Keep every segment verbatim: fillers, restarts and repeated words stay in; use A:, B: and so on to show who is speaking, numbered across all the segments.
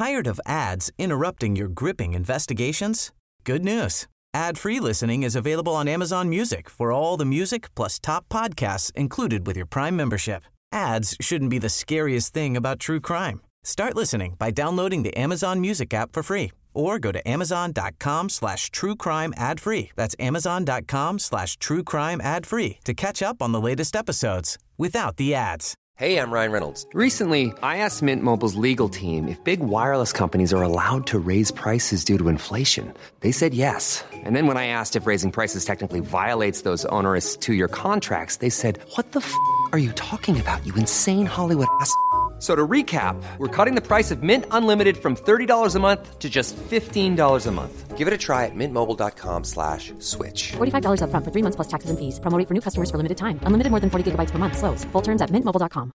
A: Tired of ads interrupting your gripping investigations? Good news. Ad-free listening is available on Amazon Music for all the music plus top podcasts included with your Prime membership. Ads shouldn't be the scariest thing about true crime. Start listening by downloading the Amazon Music app for free or go to amazon.com slash true crime ad free. That's amazon.com slash true crime ad free to catch up on the latest episodes without the ads.
B: Hey, I'm Ryan Reynolds. Recently, I asked Mint Mobile's legal team if big wireless companies are allowed to raise prices due to inflation. They said yes. And then when I asked if raising prices technically violates those onerous two-year contracts, they said, what the f*** are you talking about, you insane Hollywood ass f- So to recap, we're cutting the price of Mint Unlimited from thirty dollars a month to just fifteen dollars a month. Give it a try at mintmobile.com slash switch.
C: forty-five dollars up front for three months plus taxes and fees. Promo rate for new customers for limited time. Unlimited more than forty gigabytes per month. Slows full terms at mint mobile dot com.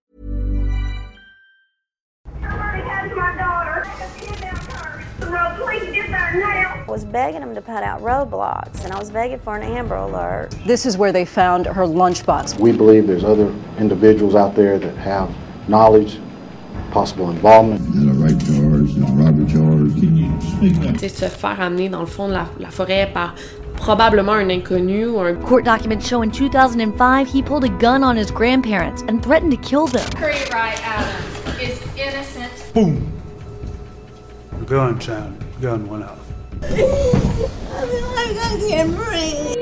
D: Somebody has my daughter. I kidnapped her. No, please get there now.
E: I was begging them to put out roadblocks, and I was begging for an Amber Alert.
F: This is where they found her lunchbox.
G: We believe there's other individuals out there that have knowledge, possible involvement.
H: C'est se faire amener dans le fond de la, la forêt par probablement un inconnu ou un...
I: Court documents show in two thousand five he pulled a gun on his grandparents and threatened to kill them.
J: Curry Wright Adams is innocent.
K: Boom! The gun sounded. The gun went off.
D: I feel like I can't breathe.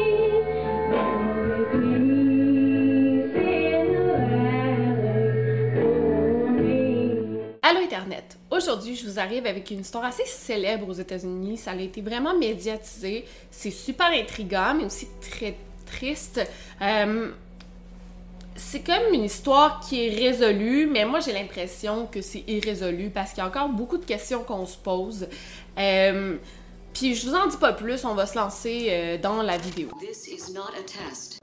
H: Allô Internet! Aujourd'hui, je vous arrive avec une histoire assez célèbre aux États-Unis. Ça a été vraiment médiatisé. C'est super intriguant, mais aussi très triste. Euh, c'est comme une histoire qui est résolue, mais moi j'ai l'impression que c'est irrésolu parce qu'il y a encore beaucoup de questions qu'on se pose. Euh, puis je vous en dis pas plus, on va se lancer euh, dans la vidéo.
L: This is not a test.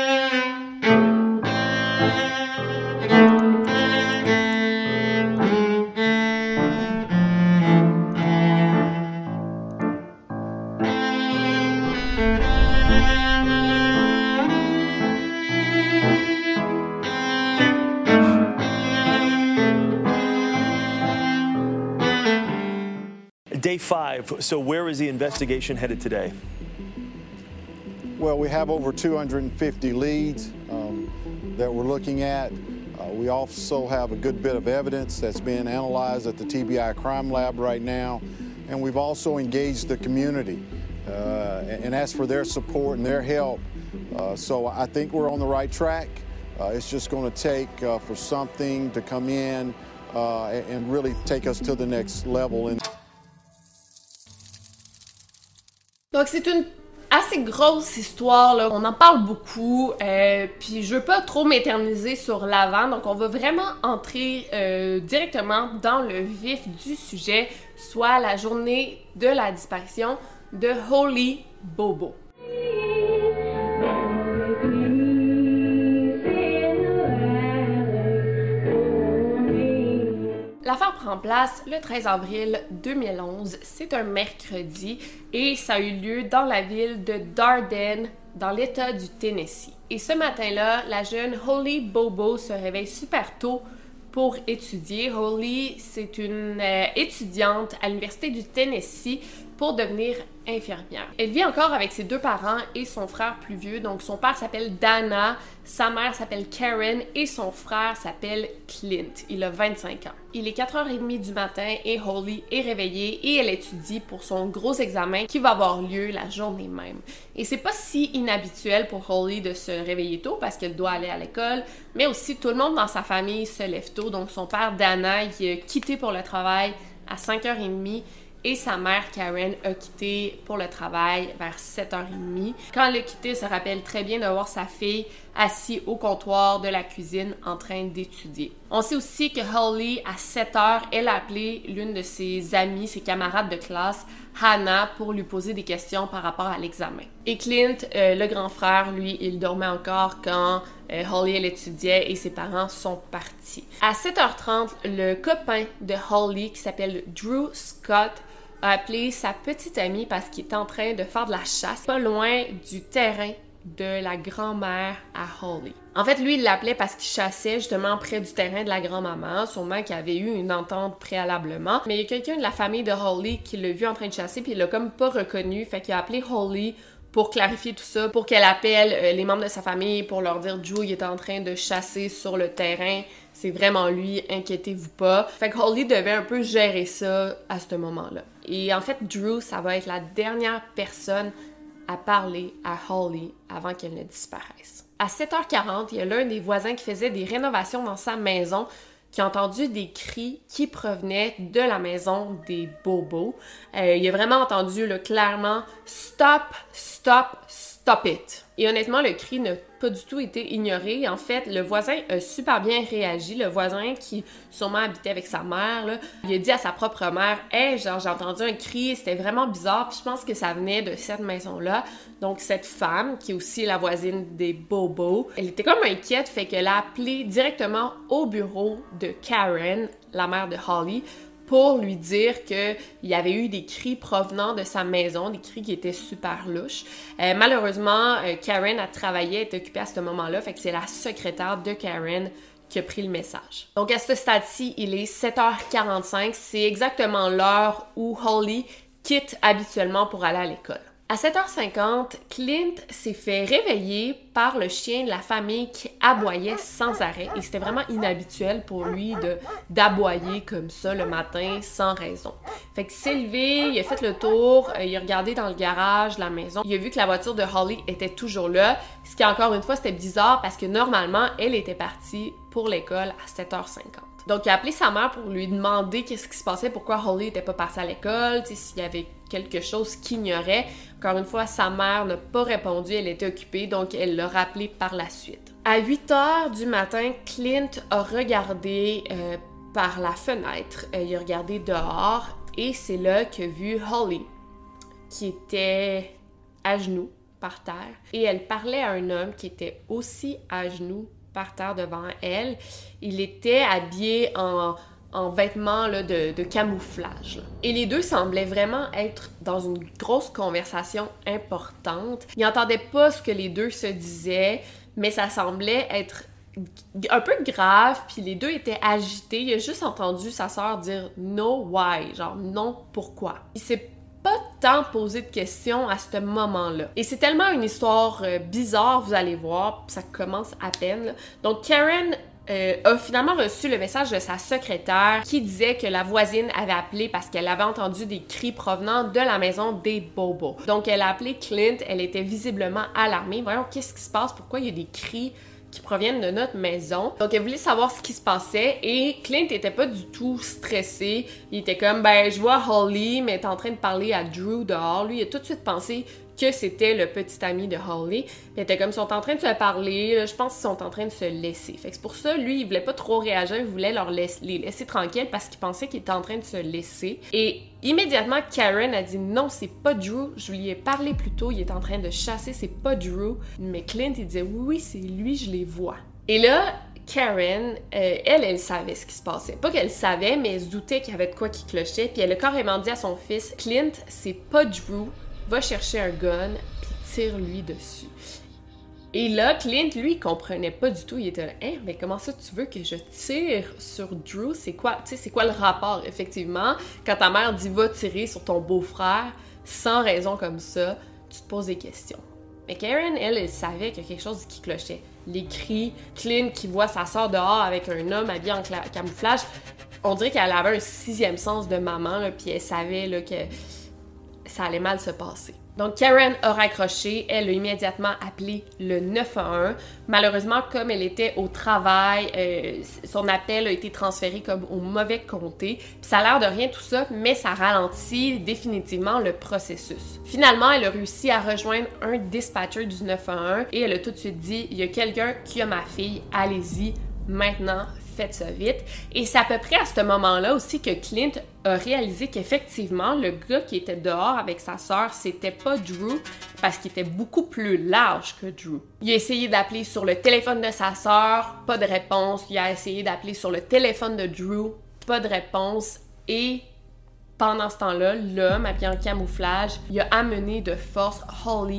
M: Day five, so where is the investigation headed today?
N: Well, we have over two hundred fifty leads um, that we're looking at. Uh, we also have a good bit of evidence that's being analyzed at the T B I Crime Lab right now. And we've also engaged the community uh, and asked for their support and their help. Uh, so I think we're on the right track. Uh, it's just going to take uh, for something to come in uh, and really take us to the next level. In-
H: Donc c'est une assez grosse histoire, là. On en parle beaucoup, euh, puis je veux pas trop m'éterniser sur l'avant, donc on va vraiment entrer euh, directement dans le vif du sujet, soit la journée de la disparition de Holly Bobo. L'affaire prend place le treize avril deux mille onze, c'est un mercredi et ça a eu lieu dans la ville de Darden, dans l'État du Tennessee. Et ce matin-là, la jeune Holly Bobo se réveille super tôt pour étudier. Holly, c'est une euh, étudiante à l'Université du Tennessee pour devenir infirmière. Elle vit encore avec ses deux parents et son frère plus vieux. Donc son père s'appelle Dana, sa mère s'appelle Karen et son frère s'appelle Clint. Il a vingt-cinq ans. Il est quatre heures trente du matin et Holly est réveillée et elle étudie pour son gros examen qui va avoir lieu la journée même. Et c'est pas si inhabituel pour Holly de se réveiller tôt parce qu'elle doit aller à l'école, mais aussi tout le monde dans sa famille se lève tôt. Donc son père Dana, il a quitté pour le travail à cinq heures trente et sa mère Karen a quitté pour le travail vers sept heures trente. Quand elle a quitté, elle se rappelle très bien de voir sa fille assise au comptoir de la cuisine en train d'étudier. On sait aussi que Holly, à sept heures, elle a appelé l'une de ses amies, ses camarades de classe, Hannah, pour lui poser des questions par rapport à l'examen. Et Clint, euh, le grand frère, lui, il dormait encore quand euh, Holly, elle étudiait et ses parents sont partis. À sept heures trente, le copain de Holly, qui s'appelle Drew Scott, a appelé sa petite amie parce qu'il était en train de faire de la chasse pas loin du terrain de la grand-mère à Holly. En fait, lui, il l'appelait parce qu'il chassait justement près du terrain de la grand-maman, sûrement qu'il avait eu une entente préalablement. Mais il y a quelqu'un de la famille de Holly qui l'a vu en train de chasser, puis il l'a comme pas reconnu, fait qu'il a appelé Holly pour clarifier tout ça, pour qu'elle appelle euh, les membres de sa famille pour leur dire « Drew, il est en train de chasser sur le terrain, c'est vraiment lui, inquiétez-vous pas ». Fait que Holly devait un peu gérer ça à ce moment-là. Et en fait, Drew, ça va être la dernière personne à parler à Holly avant qu'elle ne disparaisse. À sept heures quarante, il y a l'un des voisins qui faisait des rénovations dans sa maison qui a entendu des cris qui provenaient de la maison des Bobos. Euh, il a vraiment entendu là, clairement « Stop, stop, stop it ». Et honnêtement, le cri n'a pas du tout été ignoré. En fait, le voisin a super bien réagi. Le voisin qui sûrement habitait avec sa mère, là, il a dit à sa propre mère « Hey, genre j'ai entendu un cri, c'était vraiment bizarre. » Puis je pense que ça venait de cette maison-là. Donc cette femme, qui est aussi la voisine des Bobos, elle était comme inquiète, fait qu'elle a appelé directement au bureau de Karen, la mère de Holly, pour lui dire qu'il y avait eu des cris provenant de sa maison, des cris qui étaient super louches. Euh, malheureusement, euh, Karen a travaillé, elle était occupée à ce moment-là, fait que c'est la secrétaire de Karen qui a pris le message. Donc à ce stade-ci, il est sept heures quarante-cinq, c'est exactement l'heure où Holly quitte habituellement pour aller à l'école. À sept heures cinquante, Clint s'est fait réveiller par le chien de la famille qui aboyait sans arrêt et c'était vraiment inhabituel pour lui de d'aboyer comme ça le matin sans raison. Fait qu'il s'est levé, il a fait le tour, il a regardé dans le garage de la maison, il a vu que la voiture de Holly était toujours là, ce qui encore une fois c'était bizarre parce que normalement elle était partie pour l'école à sept heures cinquante. Donc, il a appelé sa mère pour lui demander qu'est-ce qui se passait, pourquoi Holly n'était pas partie à l'école, tu sais, s'il y avait quelque chose qu'il ignorait. Encore une fois, sa mère n'a pas répondu, elle était occupée, donc elle l'a rappelé par la suite. À huit heures du matin, Clint a regardé euh, par la fenêtre, euh, il a regardé dehors, et c'est là qu'il a vu Holly, qui était à genoux par terre, et elle parlait à un homme qui était aussi à genoux par terre devant elle. Il était habillé en, en vêtements là, de, de camouflage. Là. Et les deux semblaient vraiment être dans une grosse conversation importante. Ils n'entendaient pas ce que les deux se disaient, mais ça semblait être un peu grave, puis les deux étaient agités. Il a juste entendu sa sœur dire « No why », genre « non, pourquoi ». Il s'est pas tant posé de questions à ce moment-là. Et c'est tellement une histoire euh, bizarre, vous allez voir, ça commence à peine. Là. Donc Karen euh, a finalement reçu le message de sa secrétaire qui disait que la voisine avait appelé parce qu'elle avait entendu des cris provenant de la maison des Bobos. Donc elle a appelé Clint, elle était visiblement alarmée. Voyons, qu'est-ce qui se passe? Pourquoi il y a des cris qui proviennent de notre maison. Donc, elle voulait savoir ce qui se passait et Clint était pas du tout stressé. Il était comme, ben, je vois Holly, mais elle est en train de parler à Drew dehors. Lui, il a tout de suite pensé que c'était le petit ami de Holly. Puis il était comme, ils sont en train de se parler, là, je pense qu'ils sont en train de se laisser. Fait que c'est pour ça, lui, il voulait pas trop réagir, il voulait leur laisser, les laisser tranquilles parce qu'il pensait qu'il était en train de se laisser. Et immédiatement, Karen a dit, non, c'est pas Drew, je lui ai parlé plus tôt, il est en train de chasser, c'est pas Drew. Mais Clint, il disait, oui, oui, c'est lui, je les vois. Et là, Karen, euh, elle, elle savait ce qui se passait. Pas qu'elle savait, mais elle se doutait qu'il y avait de quoi qui clochait. Puis elle a carrément dit à son fils, Clint, c'est pas Drew, va chercher un gun, puis tire-lui dessus. Et là, Clint, lui, il comprenait pas du tout. Il était là, hein, mais comment ça tu veux que je tire sur Drew? C'est quoi, tu sais, c'est quoi le rapport? Effectivement, quand ta mère dit va tirer sur ton beau-frère, sans raison comme ça, tu te poses des questions. Mais Karen, elle, elle savait qu'il y a quelque chose qui clochait. Les cris, Clint qui voit sa sœur dehors avec un homme habillé en cla- camouflage, on dirait qu'elle avait un sixième sens de maman, là, puis elle savait là, que ça allait mal se passer. Donc Karen a raccroché, elle a immédiatement appelé le neuf un un. Malheureusement, comme elle était au travail, euh, son appel a été transféré comme au mauvais comté. Puis ça a l'air de rien tout ça, mais ça ralentit définitivement le processus. Finalement, elle a réussi à rejoindre un dispatcher du neuf un un et elle a tout de suite dit « Il y a quelqu'un qui a ma fille, allez-y, maintenant, faites ça vite ». Et c'est à peu près à ce moment-là aussi que Clint a réalisé qu'effectivement, le gars qui était dehors avec sa sœur, c'était pas Drew parce qu'il était beaucoup plus large que Drew. Il a essayé d'appeler sur le téléphone de sa sœur, pas de réponse. Il a essayé d'appeler sur le téléphone de Drew, pas de réponse. Et pendant ce temps-là, l'homme, habillé en camouflage, il a amené de force Holly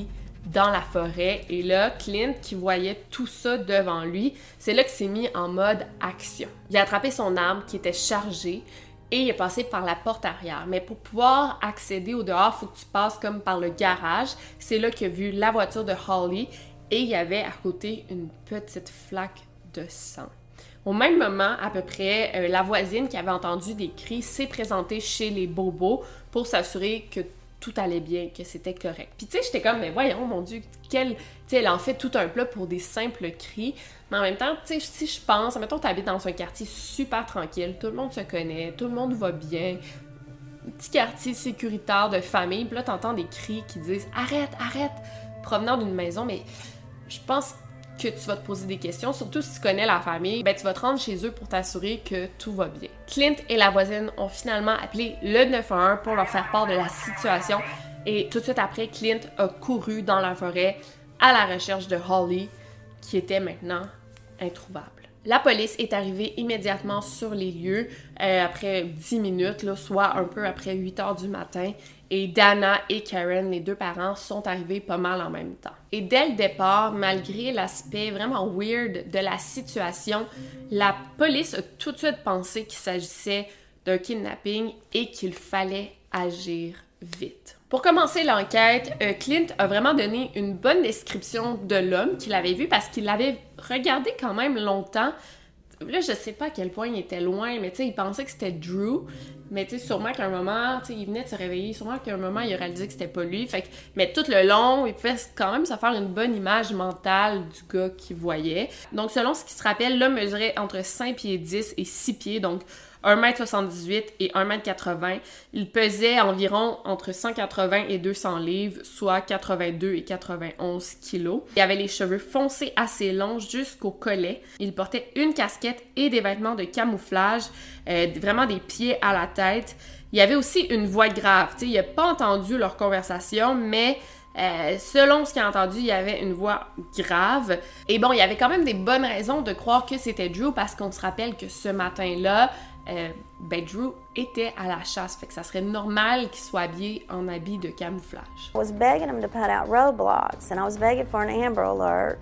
H: dans la forêt. Et là, Clint, qui voyait tout ça devant lui, c'est là qu'il s'est mis en mode action. Il a attrapé son arme qui était chargée et il est passé par la porte arrière. Mais pour pouvoir accéder au dehors, il faut que tu passes comme par le garage. C'est là qu'il a vu la voiture de Holly et il y avait à côté une petite flaque de sang. Au même moment, à peu près, euh, la voisine qui avait entendu des cris s'est présentée chez les Bobos pour s'assurer que tout allait bien, que c'était correct. Puis tu sais, j'étais comme, mais voyons, mon Dieu, quelle... Tu sais, elle en fait tout un plat pour des simples cris. Mais en même temps, tu sais, si je pense, mettons, tu habites dans un quartier super tranquille, tout le monde se connaît, tout le monde va bien, un petit quartier sécuritaire de famille, puis là, t'entends des cris qui disent « Arrête, arrête !» provenant d'une maison, mais je pense que tu vas te poser des questions, surtout si tu connais la famille, ben tu vas te rendre chez eux pour t'assurer que tout va bien. Clint et la voisine ont finalement appelé le neuf un un pour leur faire part de la situation et tout de suite après, Clint a couru dans la forêt à la recherche de Holly, qui était maintenant introuvable. La police est arrivée immédiatement sur les lieux euh, après dix minutes, là, soit un peu après huit heures du matin, et Dana et Karen, les deux parents, sont arrivés pas mal en même temps. Et dès le départ, malgré l'aspect vraiment weird de la situation, la police a tout de suite pensé qu'il s'agissait d'un kidnapping et qu'il fallait agir vite. Pour commencer l'enquête, euh, Clint a vraiment donné une bonne description de l'homme qu'il avait vu parce qu'il l'avait regardé quand même longtemps. Là, je sais pas à quel point il était loin, mais tu sais, il pensait que c'était Drew. Mais tu sais, sûrement qu'à un moment, tu sais, il venait de se réveiller, sûrement qu'à un moment, il a réalisé que c'était pas lui. Fait que, mais tout le long, il pouvait quand même se faire une bonne image mentale du gars qu'il voyait. Donc, selon ce qu'il se rappelle, l'homme mesurait entre cinq pieds dix et six pieds, donc un mètre soixante-dix-huit et un mètre quatre-vingts. Il pesait environ entre cent quatre-vingts et deux cents livres, soit quatre-vingt-deux et quatre-vingt-onze kilos. Il avait les cheveux foncés assez longs jusqu'au collet. Il portait une casquette et des vêtements de camouflage, euh, vraiment des pieds à la tête. Il y avait aussi une voix grave. Tu sais, il n'a pas entendu leur conversation, mais Euh, selon ce qu'il a entendu, il y avait une voix grave. Et bon, il y avait quand même des bonnes raisons de croire que c'était Drew parce qu'on se rappelle que ce matin-là, euh, ben Drew était à la chasse. Fait que ça serait normal qu'il soit habillé en habit de camouflage.
E: I was begging him to put out roadblocks and I was begging for an Amber Alert,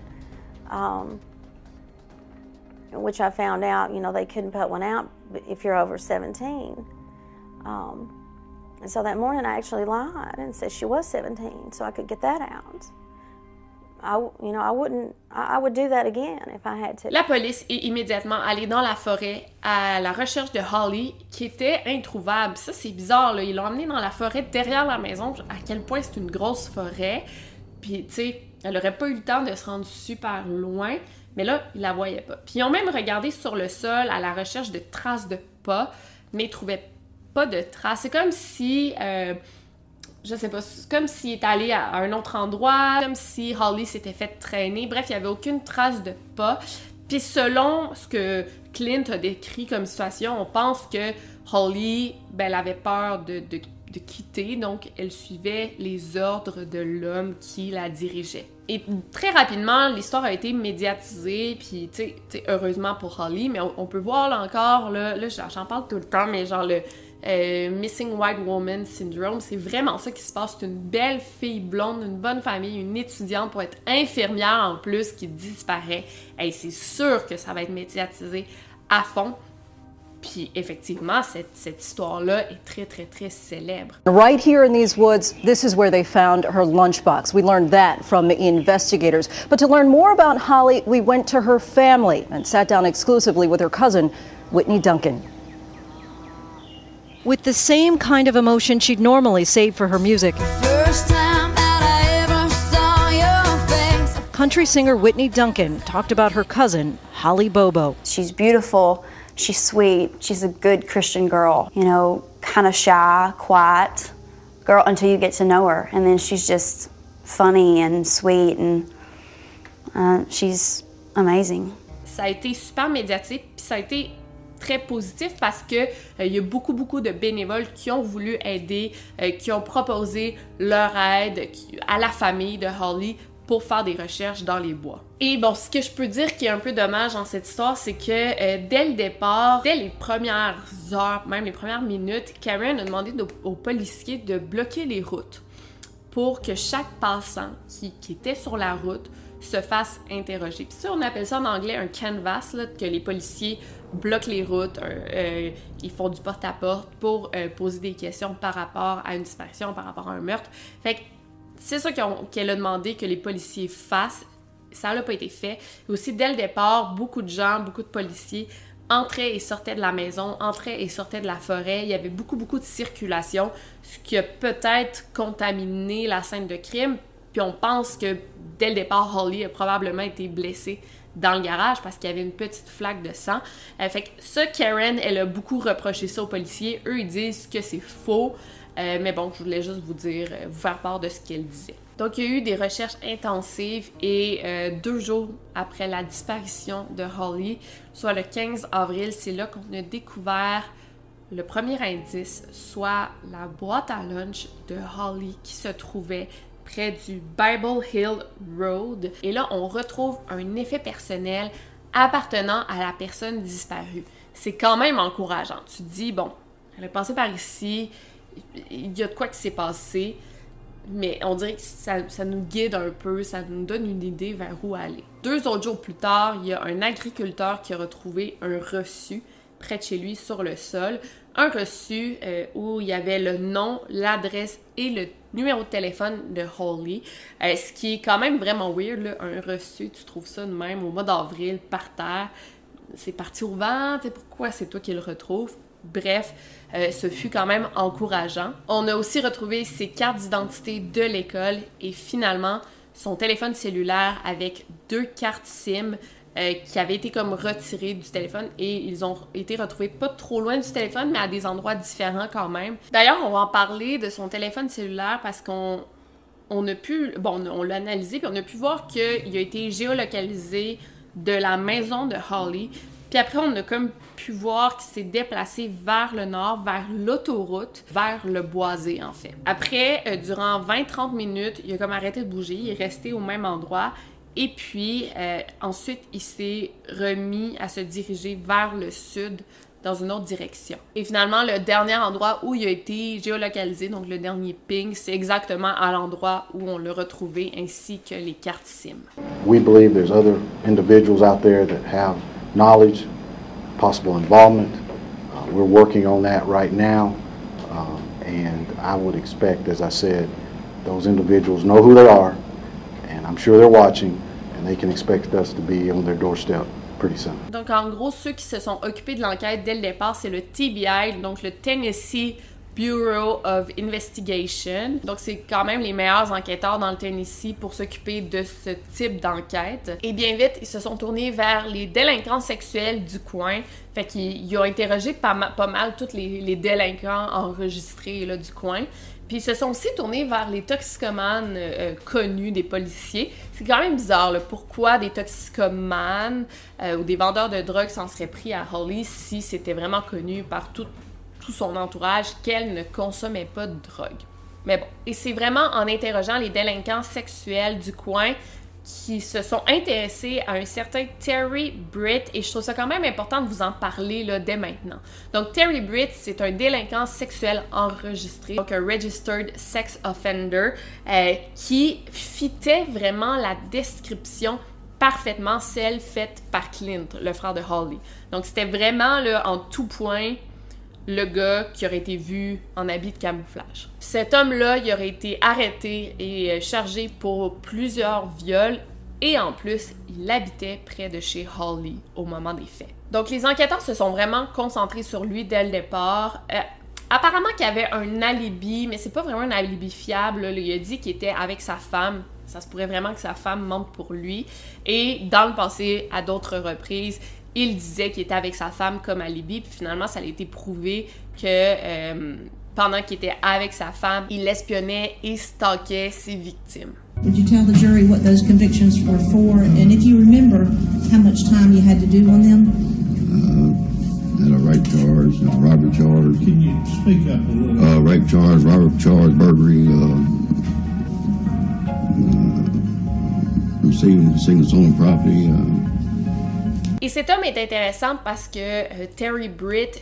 E: um, which I found out, you know, they couldn't put one out if you're over seventeen. Um, And so that morning I actually lied and said she was seventeen, so I could get that out. I, you know, I wouldn't, I would do that again if I had to.
H: La police est immédiatement allée dans la forêt à la recherche de Holly, qui était introuvable. Ça, c'est bizarre, là. Ils l'ont emmenée dans la forêt derrière la maison. À quel point c'est une grosse forêt. Puis, tu sais, elle aurait pas eu le temps de se rendre super loin, mais là, ils la voyaient pas. Puis, ils ont même regardé sur le sol à la recherche de traces de pas, mais ils trouvaient pas de traces. C'est comme si, euh, je sais pas, c'est comme s'il est allé à un autre endroit, comme si Holly s'était fait traîner. Bref, il y avait aucune trace de pas. Puis selon ce que Clint a décrit comme situation, on pense que Holly, ben, elle avait peur de, de, de quitter, donc elle suivait les ordres de l'homme qui la dirigeait. Et très rapidement, l'histoire a été médiatisée, puis tu sais, heureusement pour Holly, mais on, on peut voir là encore, là, là j'en parle tout le temps, mais genre le Euh, Missing White Woman Syndrome, c'est vraiment ça qui se passe. C'est une belle fille blonde, une bonne famille, une étudiante pour être infirmière en plus qui disparaît. Et c'est sûr que ça va être médiatisé à fond. Puis effectivement, cette, cette histoire-là est très, très, très célèbre.
F: Right here in these woods, this is where they found her lunchbox. We learned that from the investigators. But to learn more about Holly, we went to her family and sat down exclusively with her cousin, Whitney Duncan. With the same kind of emotion she'd normally save for her music,
O: First time that I ever saw your face.
F: Country singer Whitney Duncan talked about her cousin, Holly Bobo.
P: She's beautiful, she's sweet, she's a good Christian girl. You know, kind of shy, quiet girl until you get to know her. And then she's just funny and sweet and uh, she's amazing.
H: Ça a été super médiatique, puis ça a été très positif parce que euh, il y a beaucoup beaucoup de bénévoles qui ont voulu aider, euh, qui ont proposé leur aide qui, à la famille de Holly pour faire des recherches dans les bois. Et bon, ce que je peux dire qui est un peu dommage dans cette histoire, c'est que euh, dès le départ, dès les premières heures, même les premières minutes, Karen a demandé de, aux policiers de bloquer les routes. pour que chaque passant qui, qui était sur la route se fasse interroger. Puis ça, on appelle ça en anglais un canvass, là, que les policiers bloquent les routes, euh, ils font du porte-à-porte pour euh, poser des questions par rapport à une disparition, par rapport à un meurtre. Fait que c'est ça qu'elle a demandé que les policiers fassent. Ça n'a pas été fait. Et aussi, dès le départ, beaucoup de gens, beaucoup de policiers entraient et sortaient de la maison, entraient et sortaient de la forêt. Il y avait beaucoup, beaucoup de circulation, ce qui a peut-être contaminé la scène de crime. Puis on pense que dès le départ, Holly a probablement été blessée dans le garage parce qu'il y avait une petite flaque de sang. Euh, fait que ça, Karen, elle a beaucoup reproché ça aux policiers. Eux, ils disent que c'est faux. Euh, mais bon, je voulais juste vous dire, euh, vous faire part de ce qu'elle disait. Donc, il y a eu des recherches intensives et euh, deux jours après la disparition de Holly, soit le quinze avril, c'est là qu'on a découvert le premier indice, soit la boîte à lunch de Holly qui se trouvait près du Bible Hill Road. Et là, on retrouve un effet personnel appartenant à la personne disparue. C'est quand même encourageant. Tu te dis, bon, elle est passée par ici, il y a de quoi qui s'est passé, mais on dirait que ça, ça nous guide un peu, ça nous donne une idée vers où aller. Deux autres jours plus tard, il y a un agriculteur qui a retrouvé un reçu près de chez lui sur le sol. Un reçu euh, où il y avait le nom, l'adresse et le numéro de téléphone de Holly. Euh, ce qui est quand même vraiment weird, là, un reçu, tu trouves ça de même au mois d'avril, par terre. C'est parti au vent, tu sais, pourquoi c'est toi qui le retrouves? Bref, euh, ce fut quand même encourageant. On a aussi retrouvé ses cartes d'identité de l'école et finalement son téléphone cellulaire avec deux cartes SIM euh, qui avaient été comme retirées du téléphone et ils ont été retrouvés pas trop loin du téléphone mais à des endroits différents quand même. D'ailleurs, on va en parler de son téléphone cellulaire parce qu'on on a pu, bon, on l'a analysé puis on a pu voir qu'il a été géolocalisé de la maison de Holly. Puis après, on a comme pu voir qu'il s'est déplacé vers le nord, vers l'autoroute, vers le boisé, en fait. Après, euh, durant vingt à trente minutes, il a comme arrêté de bouger, il est resté au même endroit. Et puis, euh, ensuite, il s'est remis à se diriger vers le sud, dans une autre direction. Et finalement, le dernier endroit où il a été géolocalisé, donc le dernier ping, c'est exactement à l'endroit où on l'a retrouvé, ainsi que les cartes SIM.
G: We believe there's other individuals out there that have knowledge, possible involvement. Uh, we're working on that right now, uh, and I would expect, as I said, those individuals know who they are, and I'm sure they're watching, and they can expect us to be on their doorstep pretty soon.
H: Donc, en gros, ceux qui se sont occupés de l'enquête dès le départ, c'est le T B I, donc le Tennessee Bureau of Investigation. Donc, c'est quand même les meilleurs enquêteurs dans le Tennessee pour s'occuper de ce type d'enquête. Et bien vite, ils se sont tournés vers les délinquants sexuels du coin. Fait qu'ils ils ont interrogé pas, ma- pas mal tous les, les délinquants enregistrés là, du coin. Puis ils se sont aussi tournés vers les toxicomanes euh, connus des policiers. C'est quand même bizarre, là, pourquoi des toxicomanes euh, ou des vendeurs de drogue s'en seraient pris à Holly si c'était vraiment connu par tout tout son entourage qu'elle ne consommait pas de drogue. Mais bon, et c'est vraiment en interrogeant les délinquants sexuels du coin qui se sont intéressés à un certain Terry Britt, et je trouve ça quand même important de vous en parler là, dès maintenant. Donc Terry Britt, c'est un délinquant sexuel enregistré, donc un Registered Sex Offender, euh, qui fitait vraiment la description parfaitement celle faite par Clint, le frère de Holly. Donc c'était vraiment là, en tout point le gars qui aurait été vu en habit de camouflage. Cet homme-là, il aurait été arrêté et chargé pour plusieurs viols et en plus, il habitait près de chez Holly au moment des faits. Donc les enquêteurs se sont vraiment concentrés sur lui dès le départ. Euh, apparemment qu'il avait un alibi, mais c'est pas vraiment un alibi fiable. Là. Il a dit qu'il était avec sa femme. Ça se pourrait vraiment que sa femme mente pour lui. Et dans le passé, à d'autres reprises, il disait qu'il était avec sa femme comme alibi, puis finalement, ça a été prouvé que euh, pendant qu'il était avec sa femme, il espionnait et stalkait ses victimes.
Q: Did you tell the jury what those convictions were for, and if you remember, how much time you had to do on them?
R: Uh, had a rape charge, a robbery charge.
Q: Can you speak up a little?
R: Uh, rape charge, robbery charge, burglary, uh, uh, receiving, receiving stolen property. Uh,
H: Et cet homme est intéressant parce que euh, Terry Britt,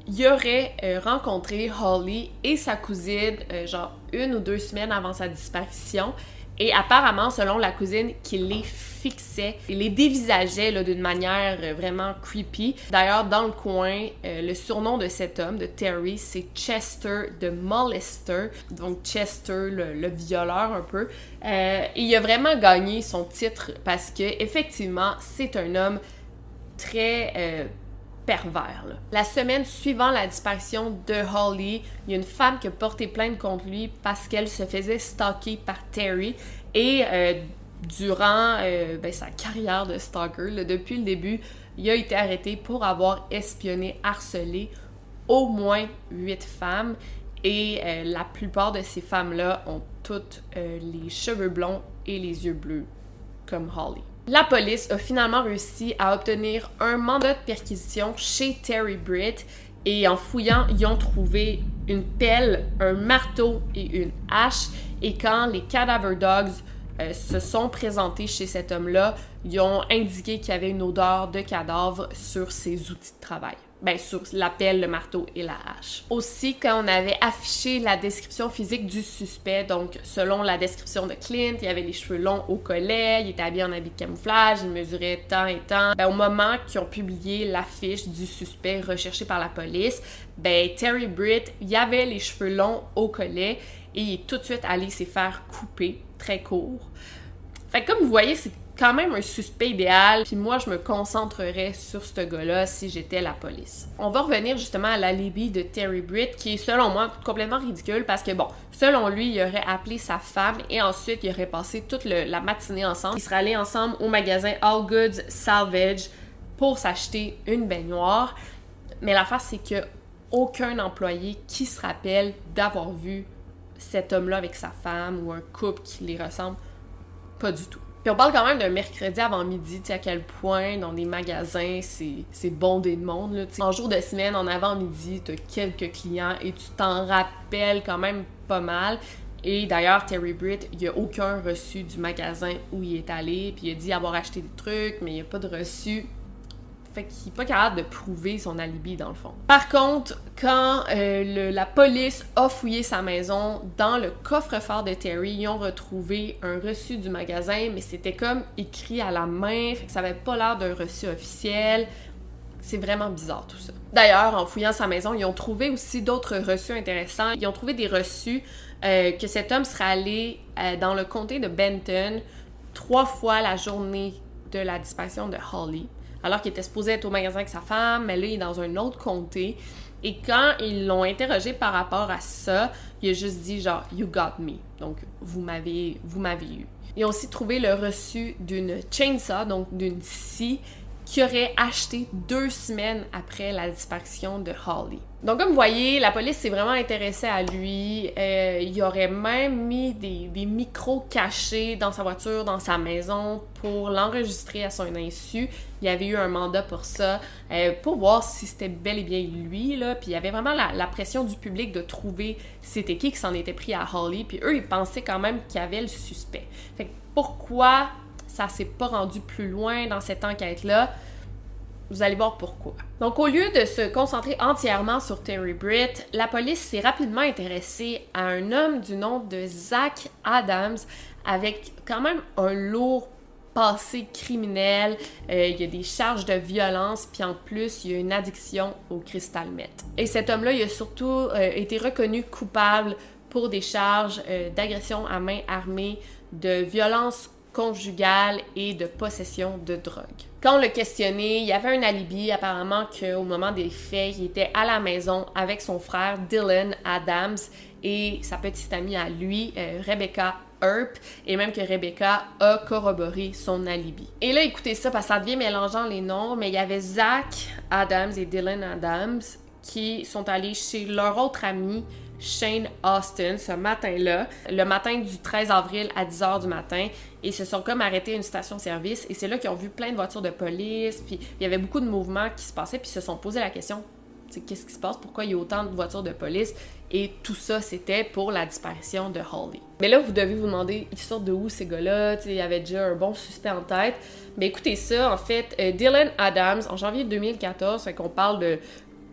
H: il aurait euh, rencontré Holly et sa cousine euh, genre une ou deux semaines avant sa disparition. Et apparemment, selon la cousine, qu'il les fixait, il les dévisageait là, d'une manière euh, vraiment creepy. D'ailleurs, dans le coin, euh, le surnom de cet homme, de Terry, c'est Chester the Molester. Donc Chester, le, le violeur un peu. Euh, et il a vraiment gagné son titre parce que effectivement, c'est un homme très... Euh, pervers, là. La semaine suivant la disparition de Holly, il y a une femme qui a porté plainte contre lui parce qu'elle se faisait stalker par Terry et euh, durant euh, ben, sa carrière de stalker, là, depuis le début, il a été arrêté pour avoir espionné, harcelé au moins huit femmes et euh, la plupart de ces femmes-là ont toutes euh, les cheveux blonds et les yeux bleus comme Holly. La police a finalement réussi à obtenir un mandat de perquisition chez Terry Britt et en fouillant, ils ont trouvé une pelle, un marteau et une hache. Et quand les Cadaver Dogs euh, se sont présentés chez cet homme-là, ils ont indiqué qu'il y avait une odeur de cadavre sur ses outils de travail. Ben, sur la pelle, le marteau et la hache. Aussi, quand on avait affiché la description physique du suspect, donc selon la description de Clint, il avait les cheveux longs au collet, il était habillé en habit de camouflage, il mesurait tant et tant. Ben, au moment qu'ils ont publié l'affiche du suspect recherché par la police, ben, Terry Britt, il avait les cheveux longs au collet et il est tout de suite allé se faire couper, très court. Fait que comme vous voyez, c'est quand même un suspect idéal, puis moi je me concentrerais sur ce gars-là si j'étais la police. On va revenir justement à l'alibi de Terry Britt qui est selon moi complètement ridicule parce que bon, selon lui, il aurait appelé sa femme et ensuite il aurait passé toute le, la matinée ensemble. Ils seraient allés ensemble au magasin All Goods Salvage pour s'acheter une baignoire. Mais l'affaire c'est qu'il n'y a aucun employé qui se rappelle d'avoir vu cet homme-là avec sa femme ou un couple qui les ressemble. Pas du tout. Puis on parle quand même d'un mercredi avant midi, tu sais à quel point dans des magasins c'est, c'est bondé de monde. Là, en jour de semaine, en avant-midi, tu as quelques clients et tu t'en rappelles quand même pas mal. Et d'ailleurs, Terry Britt, il n'y a aucun reçu du magasin où il est allé, puis il a dit avoir acheté des trucs, mais il n'y a pas de reçu. Fait qu'il n'est pas capable de prouver son alibi dans le fond. Par contre, quand euh, le, la police a fouillé sa maison, dans le coffre-fort de Terry, ils ont retrouvé un reçu du magasin, mais c'était comme écrit à la main, fait que ça avait pas l'air d'un reçu officiel. C'est vraiment bizarre tout ça. D'ailleurs, en fouillant sa maison, ils ont trouvé aussi d'autres reçus intéressants. Ils ont trouvé des reçus euh, que cet homme serait allé euh, dans le comté de Benton trois fois la journée de la disparition de Holly. Alors qu'il était supposé être au magasin avec sa femme, mais là, il est dans un autre comté. Et quand ils l'ont interrogé par rapport à ça, il a juste dit genre « You got me ». Donc, vous m'avez, vous m'avez eu. Ils ont aussi trouvé le reçu d'une chainsaw, donc d'une scie, qu'il aurait acheté deux semaines après la disparition de Holly. Donc, comme vous voyez, la police s'est vraiment intéressée à lui. Euh, il aurait même mis des, des micros cachés dans sa voiture, dans sa maison, pour l'enregistrer à son insu. Il y avait eu un mandat pour ça, euh, pour voir si c'était bel et bien lui, là. Puis il y avait vraiment la, la pression du public de trouver c'était qui qui s'en était pris à Holly. Puis eux, ils pensaient quand même qu'il y avait le suspect. Fait que pourquoi ça s'est pas rendu plus loin dans cette enquête-là? Vous allez voir pourquoi. Donc, au lieu de se concentrer entièrement sur Terry Britt, la police s'est rapidement intéressée à un homme du nom de Zach Adams avec quand même un lourd passé criminel. Euh, il y a des charges de violence, puis en plus, il y a une addiction au crystal meth. Et cet homme-là, il a surtout euh, été reconnu coupable pour des charges euh, d'agression à main armée, de violence conjugale et de possession de drogue. Quand on l'a questionné, il y avait un alibi apparemment qu'au moment des faits, il était à la maison avec son frère Dylan Adams et sa petite amie à lui, euh, Rebecca Earp, et même que Rebecca a corroboré son alibi. Et là, écoutez ça, parce que ça devient mélangeant les noms, mais il y avait Zach Adams et Dylan Adams qui sont allés chez leur autre ami, Shane Austin, ce matin-là, le matin du treize avril à dix heures du matin, et se sont comme arrêtés à une station-service, et c'est là qu'ils ont vu plein de voitures de police, puis il y avait beaucoup de mouvements qui se passaient, puis se sont posé la question, tu sais, qu'est-ce qui se passe, pourquoi il y a autant de voitures de police, et tout ça, c'était pour la disparition de Holly. Mais là, vous devez vous demander, ils sortent de où ces gars-là, tu sais, il y avait déjà un bon suspect en tête. Mais écoutez ça, en fait, euh, Dylan Adams, en janvier deux mille quatorze, fait qu'on parle de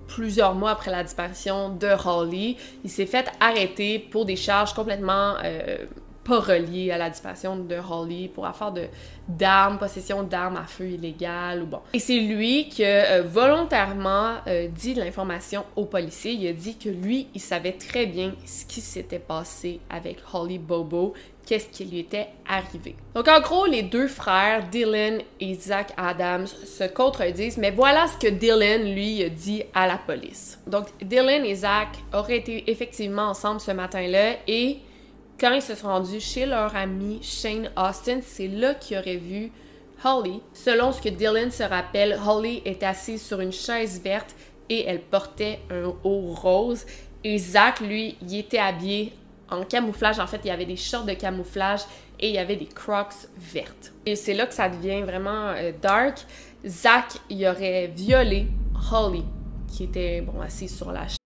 H: plusieurs mois après la disparition de Holly, il s'est fait arrêter pour des charges complètement euh, pas reliées à la disparition de Holly, pour affaire de d'armes, possession d'armes à feu illégales ou bon. Et c'est lui qui a euh, volontairement euh, dit de l'information aux policiers. Il a dit que lui, il savait très bien ce qui s'était passé avec Holly Bobo, qu'est-ce qui lui était arrivé. Donc en gros, les deux frères, Dylan et Zach Adams, se contredisent, mais voilà ce que Dylan, lui, a dit à la police. Donc Dylan et Zach auraient été effectivement ensemble ce matin-là et quand ils se sont rendus chez leur ami Shane Austin, c'est là qu'ils auraient vu Holly. Selon ce que Dylan se rappelle, Holly était assise sur une chaise verte et elle portait un haut rose. Et Zach, lui, il était habillé en camouflage. En fait, il y avait des shorts de camouflage et il y avait des Crocs vertes. Et c'est là que ça devient vraiment euh, dark. Zach, il aurait violé Holly, qui était, bon, assise sur la chaise.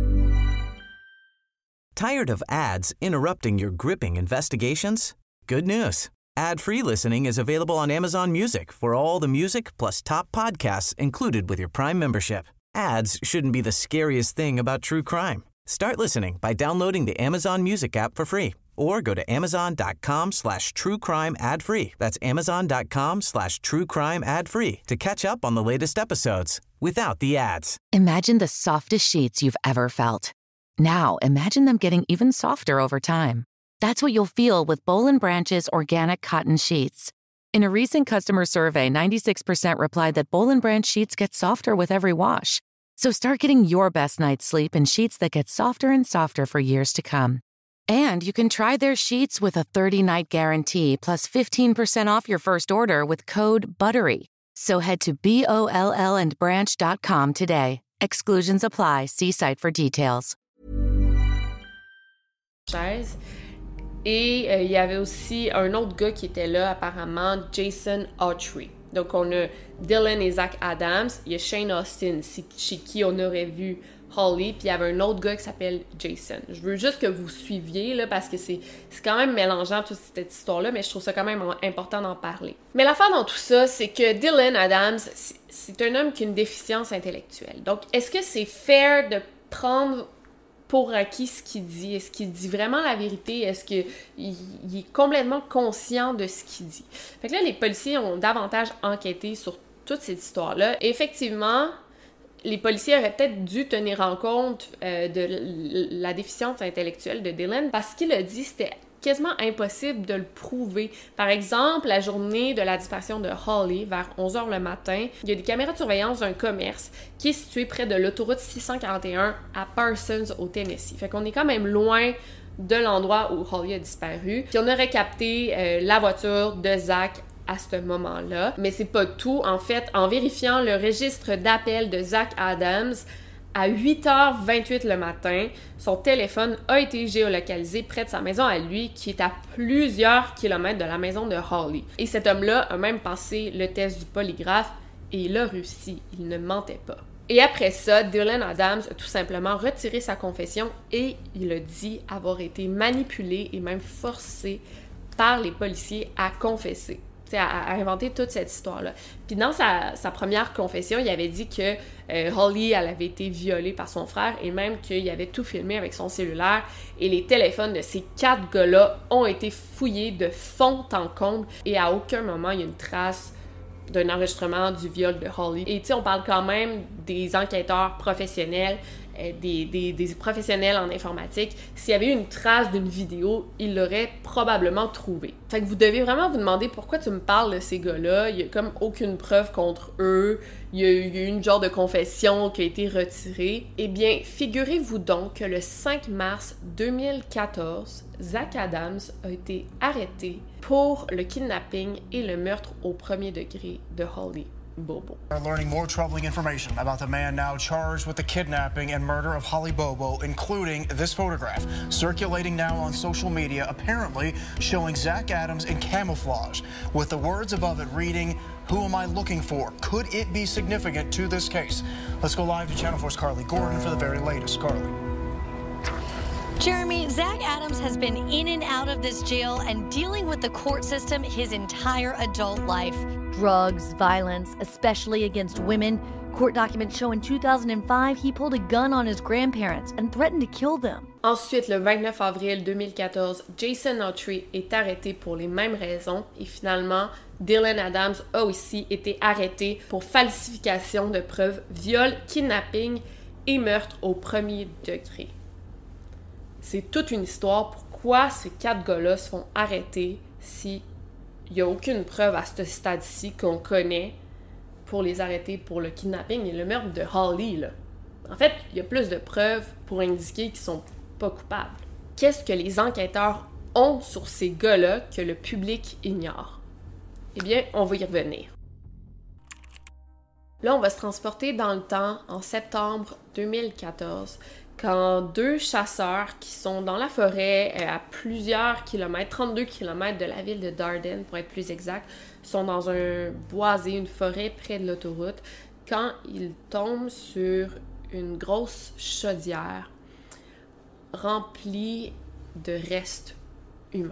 A: Tired of ads interrupting your gripping investigations? Good news. Ad-free listening is available on Amazon Music for all the music plus top podcasts included with your Prime membership. Ads shouldn't be the scariest thing about true crime. Start listening by downloading the Amazon Music app for free or go to amazon.com slash true crime ad free. That's amazon.com slash true crime ad free to catch up on the latest episodes without the ads.
S: Imagine the softest sheets you've ever felt. Now, imagine them getting even softer over time. That's what you'll feel with Boll and Branch's organic cotton sheets. In a recent customer survey, ninety-six percent replied that Boll and Branch sheets get softer with every wash. So start getting your best night's sleep in sheets that get softer and softer for years to come. And you can try their sheets with a thirty-night guarantee plus fifteen percent off your first order with code BUTTERY. So head to B O L L and branch dot com today. Exclusions apply. See site for details.
H: Chaise. Et euh, il y avait aussi un autre gars qui était là, apparemment, Jason Autry. Donc, on a Dylan et Zach Adams. Il y a Shane Austin, chez qui on aurait vu Holly. Puis il y avait un autre gars qui s'appelle Jason. Je veux juste que vous suiviez, là, parce que c'est, c'est quand même mélangeant toute cette histoire-là, mais je trouve ça quand même important d'en parler. Mais l'affaire dans tout ça, c'est que Dylan Adams, c'est, c'est un homme qui a une déficience intellectuelle. Donc, est-ce que c'est fair de prendre pour acquis ce qu'il dit? Est-ce qu'il dit vraiment la vérité? Est-ce qu'il il est complètement conscient de ce qu'il dit? Fait que là, les policiers ont davantage enquêté sur toute cette histoire-là. Et effectivement, les policiers auraient peut-être dû tenir en compte euh, de la déficience intellectuelle de Dylan parce qu'il a dit que c'était quasiment impossible de le prouver. Par exemple, la journée de la disparition de Holly, vers onze heures le matin, il y a des caméras de surveillance d'un commerce qui est situé près de l'autoroute six cent quarante et un à Parsons, au Tennessee. Fait qu'on est quand même loin de l'endroit où Holly a disparu. Puis on aurait capté euh, la voiture de Zach à ce moment-là. Mais c'est pas tout. En fait, en vérifiant le registre d'appel de Zach Adams, à huit heures vingt-huit le matin, son téléphone a été géolocalisé près de sa maison à lui, qui est à plusieurs kilomètres de la maison de Holly. Et cet homme-là a même passé le test du polygraphe et il a réussi. Il ne mentait pas. Et après ça, Dylan Adams a tout simplement retiré sa confession et il a dit avoir été manipulé et même forcé par les policiers à confesser. À, à inventer toute cette histoire-là. Puis dans sa, sa première confession, il avait dit que euh, Holly, elle avait été violée par son frère et même qu'il avait tout filmé avec son cellulaire et les téléphones de ces quatre gars-là ont été fouillés de fond en comble et à aucun moment il y a une trace d'un enregistrement du viol de Holly. Et tu sais, on parle quand même des enquêteurs professionnels, euh, des, des, des professionnels en informatique. S'il y avait eu une trace d'une vidéo, ils l'auraient probablement trouvée. Fait que vous devez vraiment vous demander pourquoi tu me parles de ces gars-là. Il y a comme aucune preuve contre eux. Il y a eu, il y a eu une genre de confession qui a été retirée. Eh bien, figurez-vous donc que le cinq mars deux mille quatorze, Zach Adams a été arrêté pour le kidnapping et le meurtre au premier degré de Holly Bobo.
T: We're learning more troubling information about the man now charged with the kidnapping and murder of Holly Bobo, including this photograph circulating now on social media, apparently showing Zach Adams in camouflage, with the words above it reading, "Who am I looking for? Could it be significant to this case?" Let's go live to Channel four's Carly Gordon for the very latest. Carly.
I: Jeremy, Zach Adams has been in and out of this jail and dealing with the court system his entire adult life. Drugs, violence, especially against women, Court documents show in two thousand five he pulled a gun on his grandparents and threatened to kill them.
H: Ensuite, le vingt-neuf avril deux mille quatorze, Jason Autry est arrêté pour les mêmes raisons et finalement, Dylan Adams a aussi été arrêté pour falsification de preuves, viol, kidnapping et meurtre au premier degré. C'est toute une histoire pourquoi ces quatre gars-là se font arrêter si il n'y a aucune preuve à ce stade-ci qu'on connaît pour les arrêter pour le kidnapping et le meurtre de Holly, là. En fait, il y a plus de preuves pour indiquer qu'ils sont pas coupables. Qu'est-ce que les enquêteurs ont sur ces gars-là que le public ignore? Eh bien, on va y revenir. Là, on va se transporter dans le temps en septembre deux mille quatorze, quand deux chasseurs qui sont dans la forêt à plusieurs kilomètres, trente-deux kilomètres de la ville de Dardenne pour être plus exact, sont dans un boisé, une forêt près de l'autoroute, quand ils tombent sur une grosse chaudière remplie de restes humains.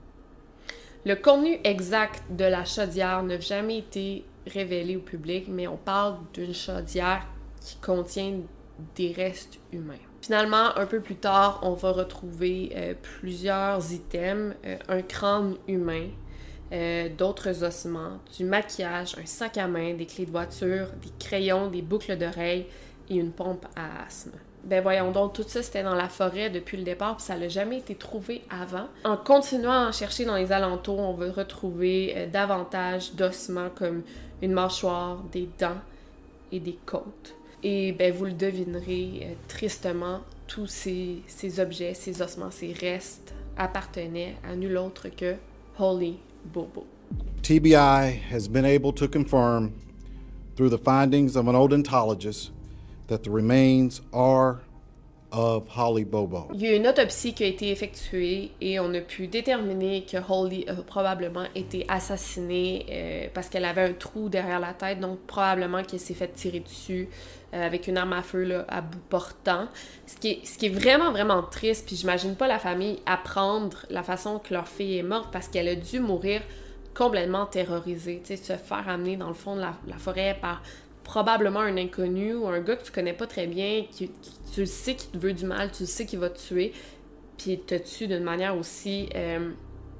H: Le contenu exact de la chaudière n'a jamais été révélé au public, mais on parle d'une chaudière qui contient des restes humains. Finalement, un peu plus tard, on va retrouver euh, plusieurs items, euh, un crâne humain, euh, d'autres ossements, du maquillage, un sac à main, des clés de voiture, des crayons, des boucles d'oreilles et une pompe à asthme. Ben voyons donc, tout ça c'était dans la forêt depuis le départ, puis ça n'a jamais été trouvé avant. En continuant à chercher dans les alentours, on va retrouver euh, davantage d'ossements comme une mâchoire, des dents et des côtes. Et ben, vous le devinerez, euh, tristement, tous ces, ces objets, ces ossements, ces restes appartenaient à nul autre que Holly Bobo.
N: T B I has been able to confirm through the findings of an odontologist that the remains are of Holly Bobo.
H: Il y a une autopsie qui a été effectuée et on a pu déterminer que Holly a probablement été assassinée euh, parce qu'elle avait un trou derrière la tête, donc probablement qu'elle s'est fait tirer dessus euh, avec une arme à feu là, à bout portant. Ce qui est, ce qui est vraiment, vraiment triste, puis j'imagine pas la famille apprendre la façon que leur fille est morte parce qu'elle a dû mourir complètement terrorisée, tu sais, se faire amener dans le fond de la, la forêt par probablement un inconnu ou un gars que tu connais pas très bien, qui, qui tu le sais qu'il te veut du mal, tu le sais qu'il va te tuer, puis il te tue d'une manière aussi euh,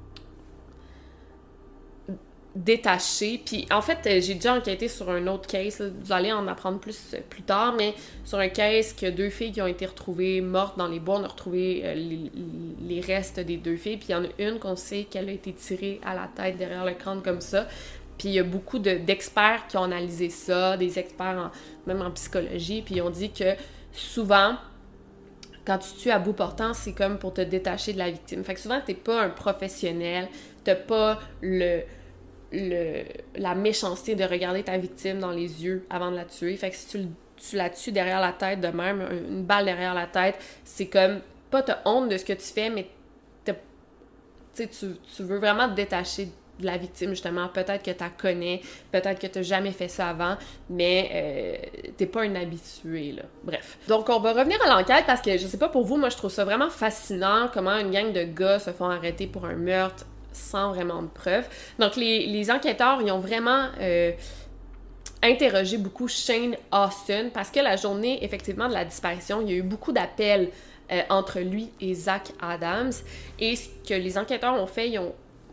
H: détachée. Puis en fait, j'ai déjà enquêté sur un autre case, là, vous allez en apprendre plus plus tard, mais sur un case que deux filles qui ont été retrouvées mortes dans les bois, on a retrouvé euh, les, les restes des deux filles, puis il y en a une qu'on sait qu'elle a été tirée à la tête derrière le crâne comme ça. Puis il y a beaucoup de, d'experts qui ont analysé ça, des experts en, même en psychologie, puis ils ont dit que souvent, quand tu tues à bout portant, c'est comme pour te détacher de la victime. Fait que souvent, t'es pas un professionnel, t'as pas le, le, la méchanceté de regarder ta victime dans les yeux avant de la tuer. Fait que si tu, tu la tues derrière la tête de même, une balle derrière la tête, c'est comme, pas t'as honte de ce que tu fais, mais t'as, tu, tu veux vraiment te détacher de la victime, justement. Peut-être que tu la connais, peut-être que tu n'as jamais fait ça avant, mais euh, t'es pas un habitué, là. Bref. Donc, on va revenir à l'enquête parce que, je sais pas pour vous, moi, je trouve ça vraiment fascinant comment une gang de gars se font arrêter pour un meurtre sans vraiment de preuves. Donc, les, les enquêteurs, ils ont vraiment euh, interrogé beaucoup Shane Austin parce que la journée, effectivement, de la disparition, il y a eu beaucoup d'appels euh, entre lui et Zach Adams. Et ce que les enquêteurs ont fait, ils ont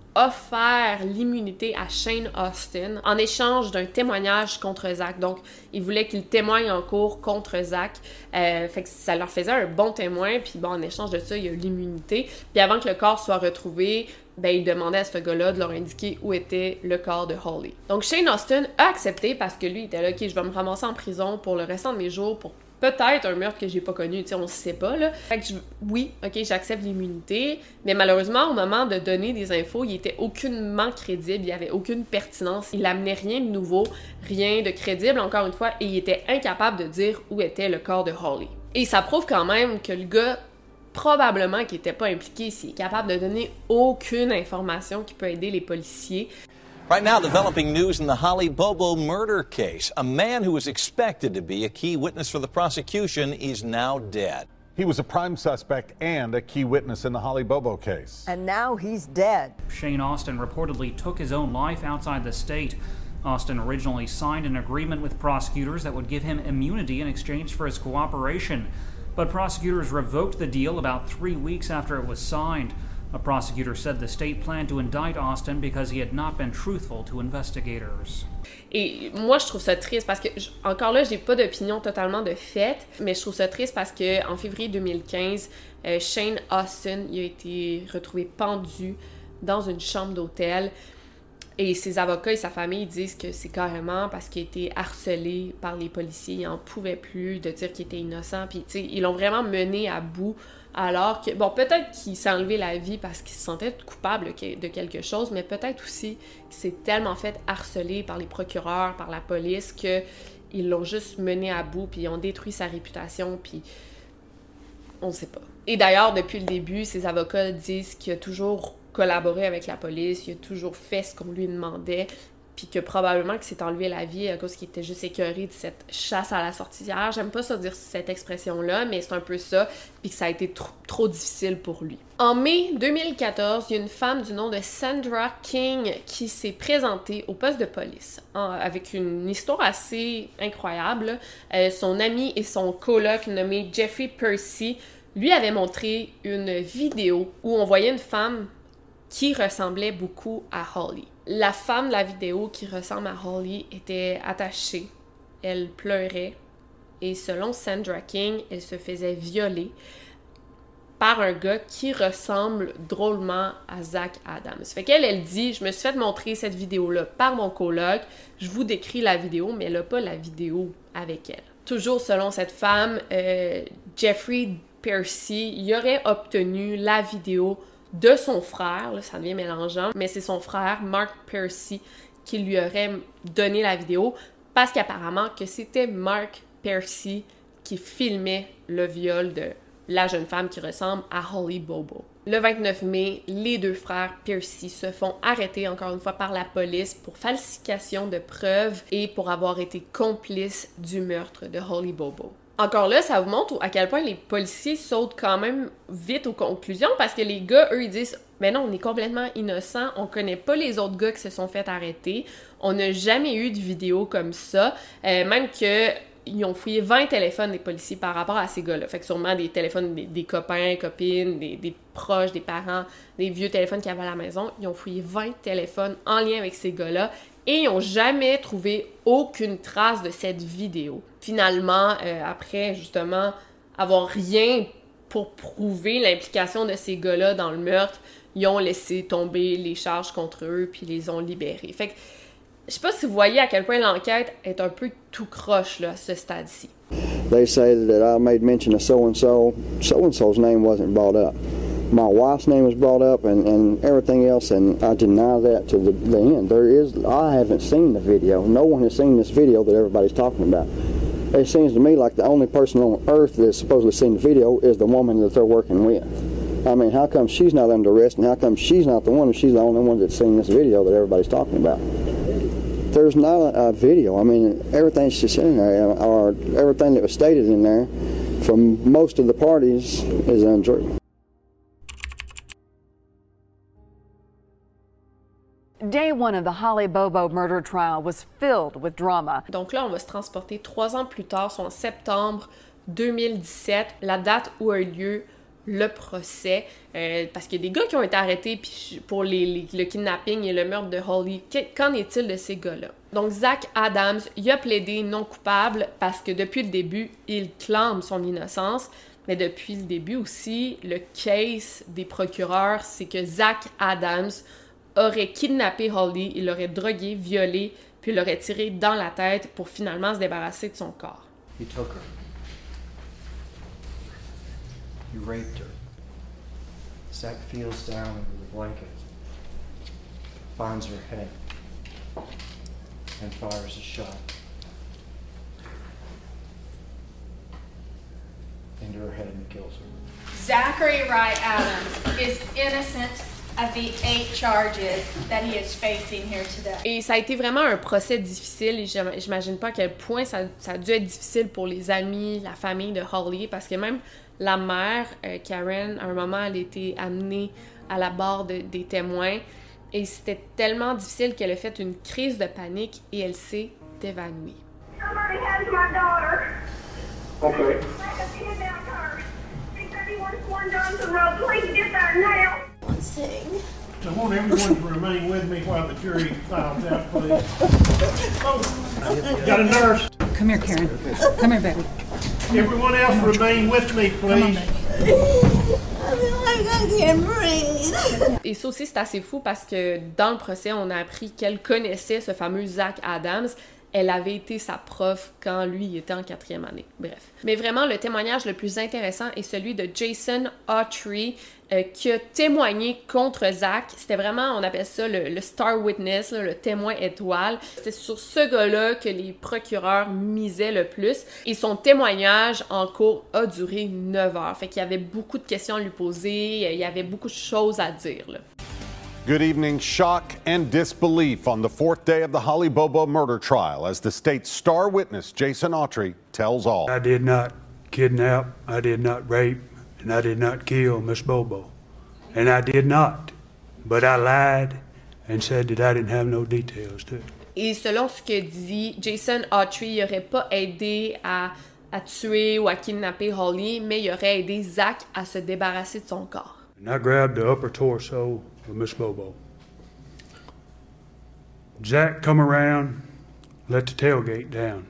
H: offert l'immunité à Shane Austin en échange d'un témoignage contre Zach. Donc, ils voulaient qu'il témoigne en cours contre Zach. Euh, fait que ça leur faisait un bon témoin. Puis bon, en échange de ça, il y a eu l'immunité. Puis avant que le corps soit retrouvé, ben, ils demandaient à ce gars-là de leur indiquer où était le corps de Holly. Donc, Shane Austin a accepté parce que lui, il était là, OK, je vais me ramasser en prison pour le restant de mes jours pour peut-être un meurtre que j'ai pas connu, tu sais, on sait pas, là. Fait que je, oui, OK, j'accepte l'immunité, mais malheureusement, au moment de donner des infos, il était aucunement crédible, il y avait aucune pertinence, il amenait rien de nouveau, rien de crédible, encore une fois, et il était incapable de dire où était le corps de Holly. Et ça prouve quand même que le gars, probablement qui était pas impliqué, s'il est capable de donner aucune information qui peut aider les policiers.
U: Right now, developing news in the Holly Bobo murder case. A man who was expected to be a key witness for the prosecution is now dead.
V: He was a prime suspect and a key witness in the Holly Bobo case.
W: And now he's dead.
X: Shane Austin reportedly took his own life outside the state.
B: Austin originally signed an agreement with prosecutors that would give him immunity in exchange for his cooperation, but prosecutors revoked the deal about three weeks after it was signed. A prosecutor said the state planned to indict Austin because he had not been truthful to investigators.
H: Et moi, je trouve ça triste parce que, encore là, j'ai pas d'opinion totalement de fait, mais je trouve ça triste parce que en février deux mille quinze, euh, Shane Austin il a été retrouvé pendu dans une chambre d'hôtel. Et ses avocats et sa famille disent que c'est carrément parce qu'il a été harcelé par les policiers. Il n'en pouvait plus de dire qu'il était innocent. Puis, tu sais, ils l'ont vraiment mené à bout. Alors que, bon, peut-être qu'il s'est enlevé la vie parce qu'il se sentait coupable de quelque chose, mais peut-être aussi qu'il s'est tellement fait harceler par les procureurs, par la police, qu'ils l'ont juste mené à bout, puis ils ont détruit sa réputation, puis on ne sait pas. Et d'ailleurs, depuis le début, ses avocats disent qu'il a toujours collaboré avec la police, il a toujours fait ce qu'on lui demandait, puis que probablement qu'il s'est enlevé la vie à cause qu'il était juste écœuré de cette chasse à la sorcière. J'aime pas ça dire cette expression-là, mais c'est un peu ça, puis que ça a été tr- trop difficile pour lui. En mai deux mille quatorze, il y a une femme du nom de Sandra King qui s'est présentée au poste de police hein, avec une histoire assez incroyable. Euh, son ami et son coloc nommé Jeffrey Percy lui avait montré une vidéo où on voyait une femme qui ressemblait beaucoup à Holly. La femme de la vidéo qui ressemble à Holly était attachée, elle pleurait et selon Sandra King, elle se faisait violer par un gars qui ressemble drôlement à Zach Adams. Fait qu'elle, elle dit, je me suis fait montrer cette vidéo-là par mon coloc, je vous décris la vidéo, mais elle n'a pas la vidéo avec elle. Toujours selon cette femme, euh, Jeffrey Percy, il aurait obtenu la vidéo de son frère, là, ça devient mélangeant, mais c'est son frère, Mark Percy, qui lui aurait donné la vidéo parce qu'apparemment que c'était Mark Percy qui filmait le viol de la jeune femme qui ressemble à Holly Bobo. Le vingt-neuf mai, les deux frères Percy se font arrêter encore une fois par la police pour falsification de preuves et pour avoir été complices du meurtre de Holly Bobo. Encore là, ça vous montre à quel point les policiers sautent quand même vite aux conclusions parce que les gars, eux, ils disent « Mais non, on est complètement innocent, on connaît pas les autres gars qui se sont fait arrêter, on n'a jamais eu de vidéo comme ça, euh, même que ils ont fouillé vingt téléphones des policiers par rapport à ces gars-là. Fait que sûrement des téléphones des, des copains, copines, des, des proches, des parents, des vieux téléphones qu'il y avait à la maison. Ils ont fouillé vingt téléphones en lien avec ces gars-là et ils n'ont jamais trouvé aucune trace de cette vidéo. Finalement, euh, après justement avoir rien pour prouver l'implication de ces gars-là dans le meurtre, ils ont laissé tomber les charges contre eux puis les ont libérés. Fait que je sais pas si vous voyez à quel point l'enquête est un peu tout croche là, à ce stade-ci.
C: They say that I made mention of so-and-so. So-and-so's name wasn't brought up. My wife's name was brought up and, and everything else, and I deny that to the, the end. There is, I haven't seen the video. No one has seen this video that everybody's talking about. It seems to me like the only person on earth that's supposedly seen the video is the woman that they're working with. I mean, how come she's not under arrest, and how come she's not the one, and she's the only one that's seen this video that everybody's talking about? There's not a, a video. I mean, everything's just in there, or everything that was stated in there from most of the parties is untrue.
W: Day one of the Holly Bobo murder trial was filled with drama.
H: Donc là, on va se transporter trois ans plus tard, soit en septembre deux mille dix-sept, la date où a eu lieu le procès, euh, parce qu'il y a des gars qui ont été arrêtés puis pour les, les, le kidnapping et le meurtre de Holly. Qu'en est-il de ces gars-là? Donc Zach Adams, il a plaidé non coupable parce que depuis le début, il clame son innocence, mais depuis le début aussi, le case des procureurs, c'est que Zach Adams aurait kidnappé Holly, il l'aurait drogué, violé, puis l'aurait tiré dans la tête pour finalement se débarrasser de son corps.
X: He took her. He raped her. Zach feels down under the blanket, finds her head, and fires a shot into her head and kills her.
J: Zachary Wright Adams is innocent of the eight charges that he is facing here today.
H: Et ça a été vraiment un procès difficile et j'imagine pas à quel point ça, ça a dû être difficile pour les amis, la famille de Holly, parce que même la mère, euh, Karen, à un moment, elle a été amenée à la barre de, des témoins Et c'était tellement difficile qu'elle a fait une crise de panique et elle s'est évanouie.
O: Somebody has my daughter.
D: Okay.
O: Let's see.
D: I want everyone to remain with me while the jury files out, please. Oh, got a nurse.
K: Come here, Karen. Come here, baby.
D: Everyone else remain with me, please.
H: Et ça aussi, c'est assez fou parce que dans le procès, on a appris qu'elle connaissait ce fameux Zach Adams. Elle avait été sa prof quand lui était en quatrième année. Bref. Mais vraiment, le témoignage le plus intéressant est celui de Jason Autry, euh, qui a témoigné contre Zach. C'était vraiment, on appelle ça le, le star witness, là, le témoin étoile. C'était sur ce gars-là que les procureurs misaient le plus. Et son témoignage en cours a duré neuf heures. Fait qu'il y avait beaucoup de questions à lui poser, il y avait beaucoup de choses à dire, là.
V: Good evening. Shock and disbelief on the fourth day of the Holly Bobo murder trial as the state's star witness, Jason Autry, tells all.
L: I did not kidnap, I did not rape, and I did not kill Miss Bobo. And I did not. But I lied and said that I didn't have no details to it.
H: Et selon ce que dit Jason Autry, il n'aurait pas aidé à, à tuer ou à kidnapper Holly, mais il aurait aidé Zach à se débarrasser de son corps.
L: And I grabbed the upper torso of Miss Bobo. Zach come around, let the tailgate down.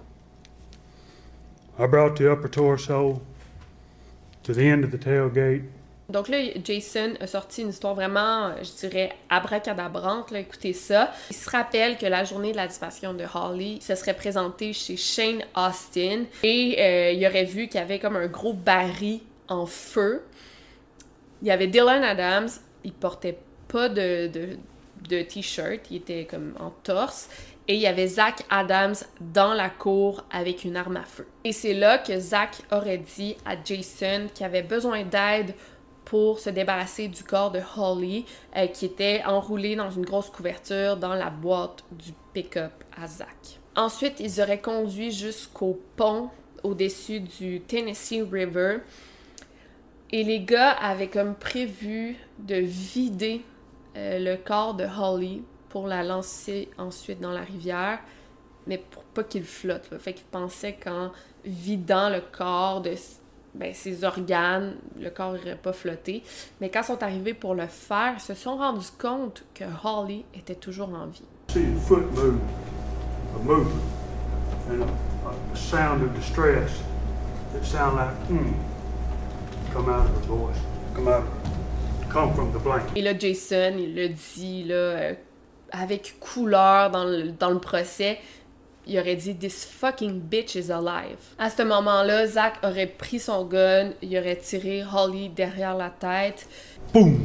L: I brought the upper torso to the end of the tailgate.
H: Donc là, Jason a sorti une histoire vraiment, je dirais, abracadabrante, là, écoutez ça. Il se rappelle que la journée de la disparition de Holly, il se serait présenté chez Shane Austin et euh, il aurait vu qu'il y avait comme un gros baril en feu. Il y avait Dylan Adams, il portait pas de, de, de t-shirt, il était comme en torse. Et il y avait Zach Adams dans la cour avec une arme à feu. Et c'est là que Zach aurait dit à Jason qu'il avait besoin d'aide pour se débarrasser du corps de Holly, euh, qui était enroulé dans une grosse couverture dans la boîte du pick-up à Zach. Ensuite, ils auraient conduit jusqu'au pont au-dessus du Tennessee River. Et les gars avaient comme prévu de vider euh, le corps de Holly pour la lancer ensuite dans la rivière, mais pour pas qu'il flotte. Là. Fait qu'ils pensaient qu'en vidant le corps de ben, ses organes, le corps n'irait pas flotter. Mais quand ils sont arrivés pour le faire, ils se sont rendus compte que Holly était toujours en vie.
L: See the foot move, a movement, and a, a sound of distress that sound like, hmm, come out of her voice, come out, come from the blanket.
H: Et là, Jason, il le dit, là, euh, avec couleur dans le, dans le procès, il aurait dit « This fucking bitch is alive ». À ce moment-là, Zach aurait pris son gun, il aurait tiré Holly derrière la tête.
L: Boom!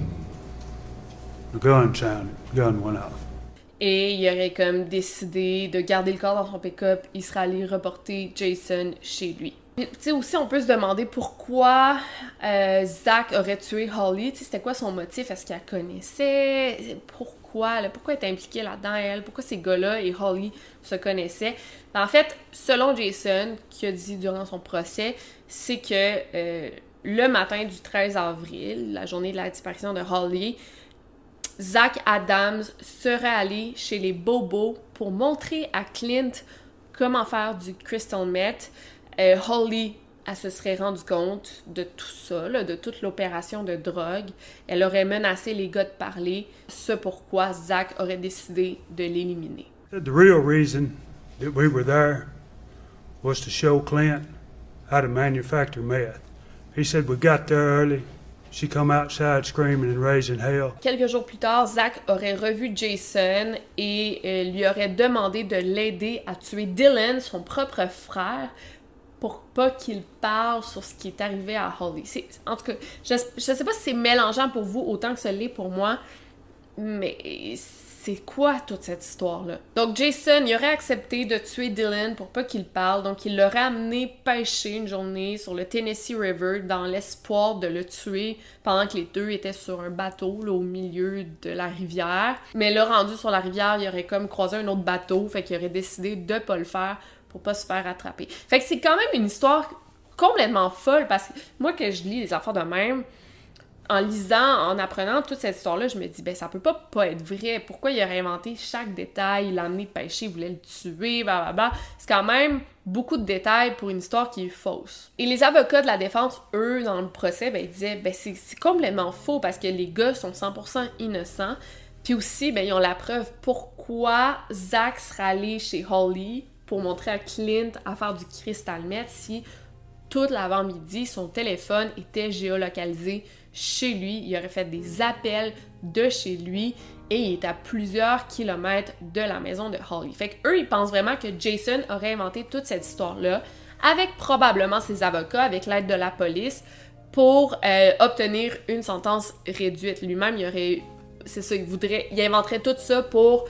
L: The gun sounded, the gun went off.
H: Et il aurait comme décidé de garder le corps dans son pick-up, il serait allé reporter Jason chez lui. Tu sais, aussi, on peut se demander pourquoi euh, Zach aurait tué Holly. Tu sais, c'était quoi son motif? Est-ce qu'il la connaissait? Pourquoi? Là, pourquoi elle était impliquée là-dedans, elle? Pourquoi ces gars-là et Holly se connaissaient? En fait, selon Jason, qui a dit durant son procès, c'est que euh, le matin du treize avril, la journée de la disparition de Holly, Zach Adams serait allé chez les Bobos pour montrer à Clint comment faire du crystal meth. Euh, Holly, elle se serait rendue compte de tout ça, là, de toute l'opération de drogue. Elle aurait menacé les gars de parler, ce pourquoi Zach aurait décidé de l'éliminer.
L: The real reason that we were there was to show Clint how to manufacture meth. He said we got there early. She come outside screaming and raising hell.
H: Quelques jours plus tard, Zach aurait revu Jason et euh, lui aurait demandé de l'aider à tuer Dylan, son propre frère, pour pas qu'il parle sur ce qui est arrivé à Holly. C'est, en tout cas, je, je sais pas si c'est mélangeant pour vous autant que ce l'est pour moi, mais c'est quoi toute cette histoire-là? Donc Jason, il aurait accepté de tuer Dylan pour pas qu'il parle, donc il l'aurait amené pêcher une journée sur le Tennessee River dans l'espoir de le tuer pendant que les deux étaient sur un bateau là, au milieu de la rivière. Mais là, rendu sur la rivière, il aurait comme croisé un autre bateau, fait qu'il aurait décidé de pas le faire pour pas se faire attraper. Fait que c'est quand même une histoire complètement folle, parce que moi, que je lis des affaires de même, En lisant, en apprenant toute cette histoire-là, je me dis, ben ça peut pas pas être vrai. Pourquoi il aurait inventé chaque détail? Il l'a emmené pêcher, il voulait le tuer, blablabla. C'est quand même beaucoup de détails pour une histoire qui est fausse. Et les avocats de la défense, eux, dans le procès, ben ils disaient, ben c'est, c'est complètement faux parce que les gars sont cent pour cent innocents. Puis aussi, ben ils ont la preuve pourquoi Zach serait allé chez Holly pour montrer à Clint à faire du crystal meth si toute l'avant-midi, son téléphone était géolocalisé chez lui. Il aurait fait des appels de chez lui et il est à plusieurs kilomètres de la maison de Holly. Fait qu'eux, ils pensent vraiment que Jason aurait inventé toute cette histoire-là avec probablement ses avocats, avec l'aide de la police, pour euh, obtenir une sentence réduite. Lui-même, il aurait... C'est ça, il voudrait... Il inventerait tout ça pour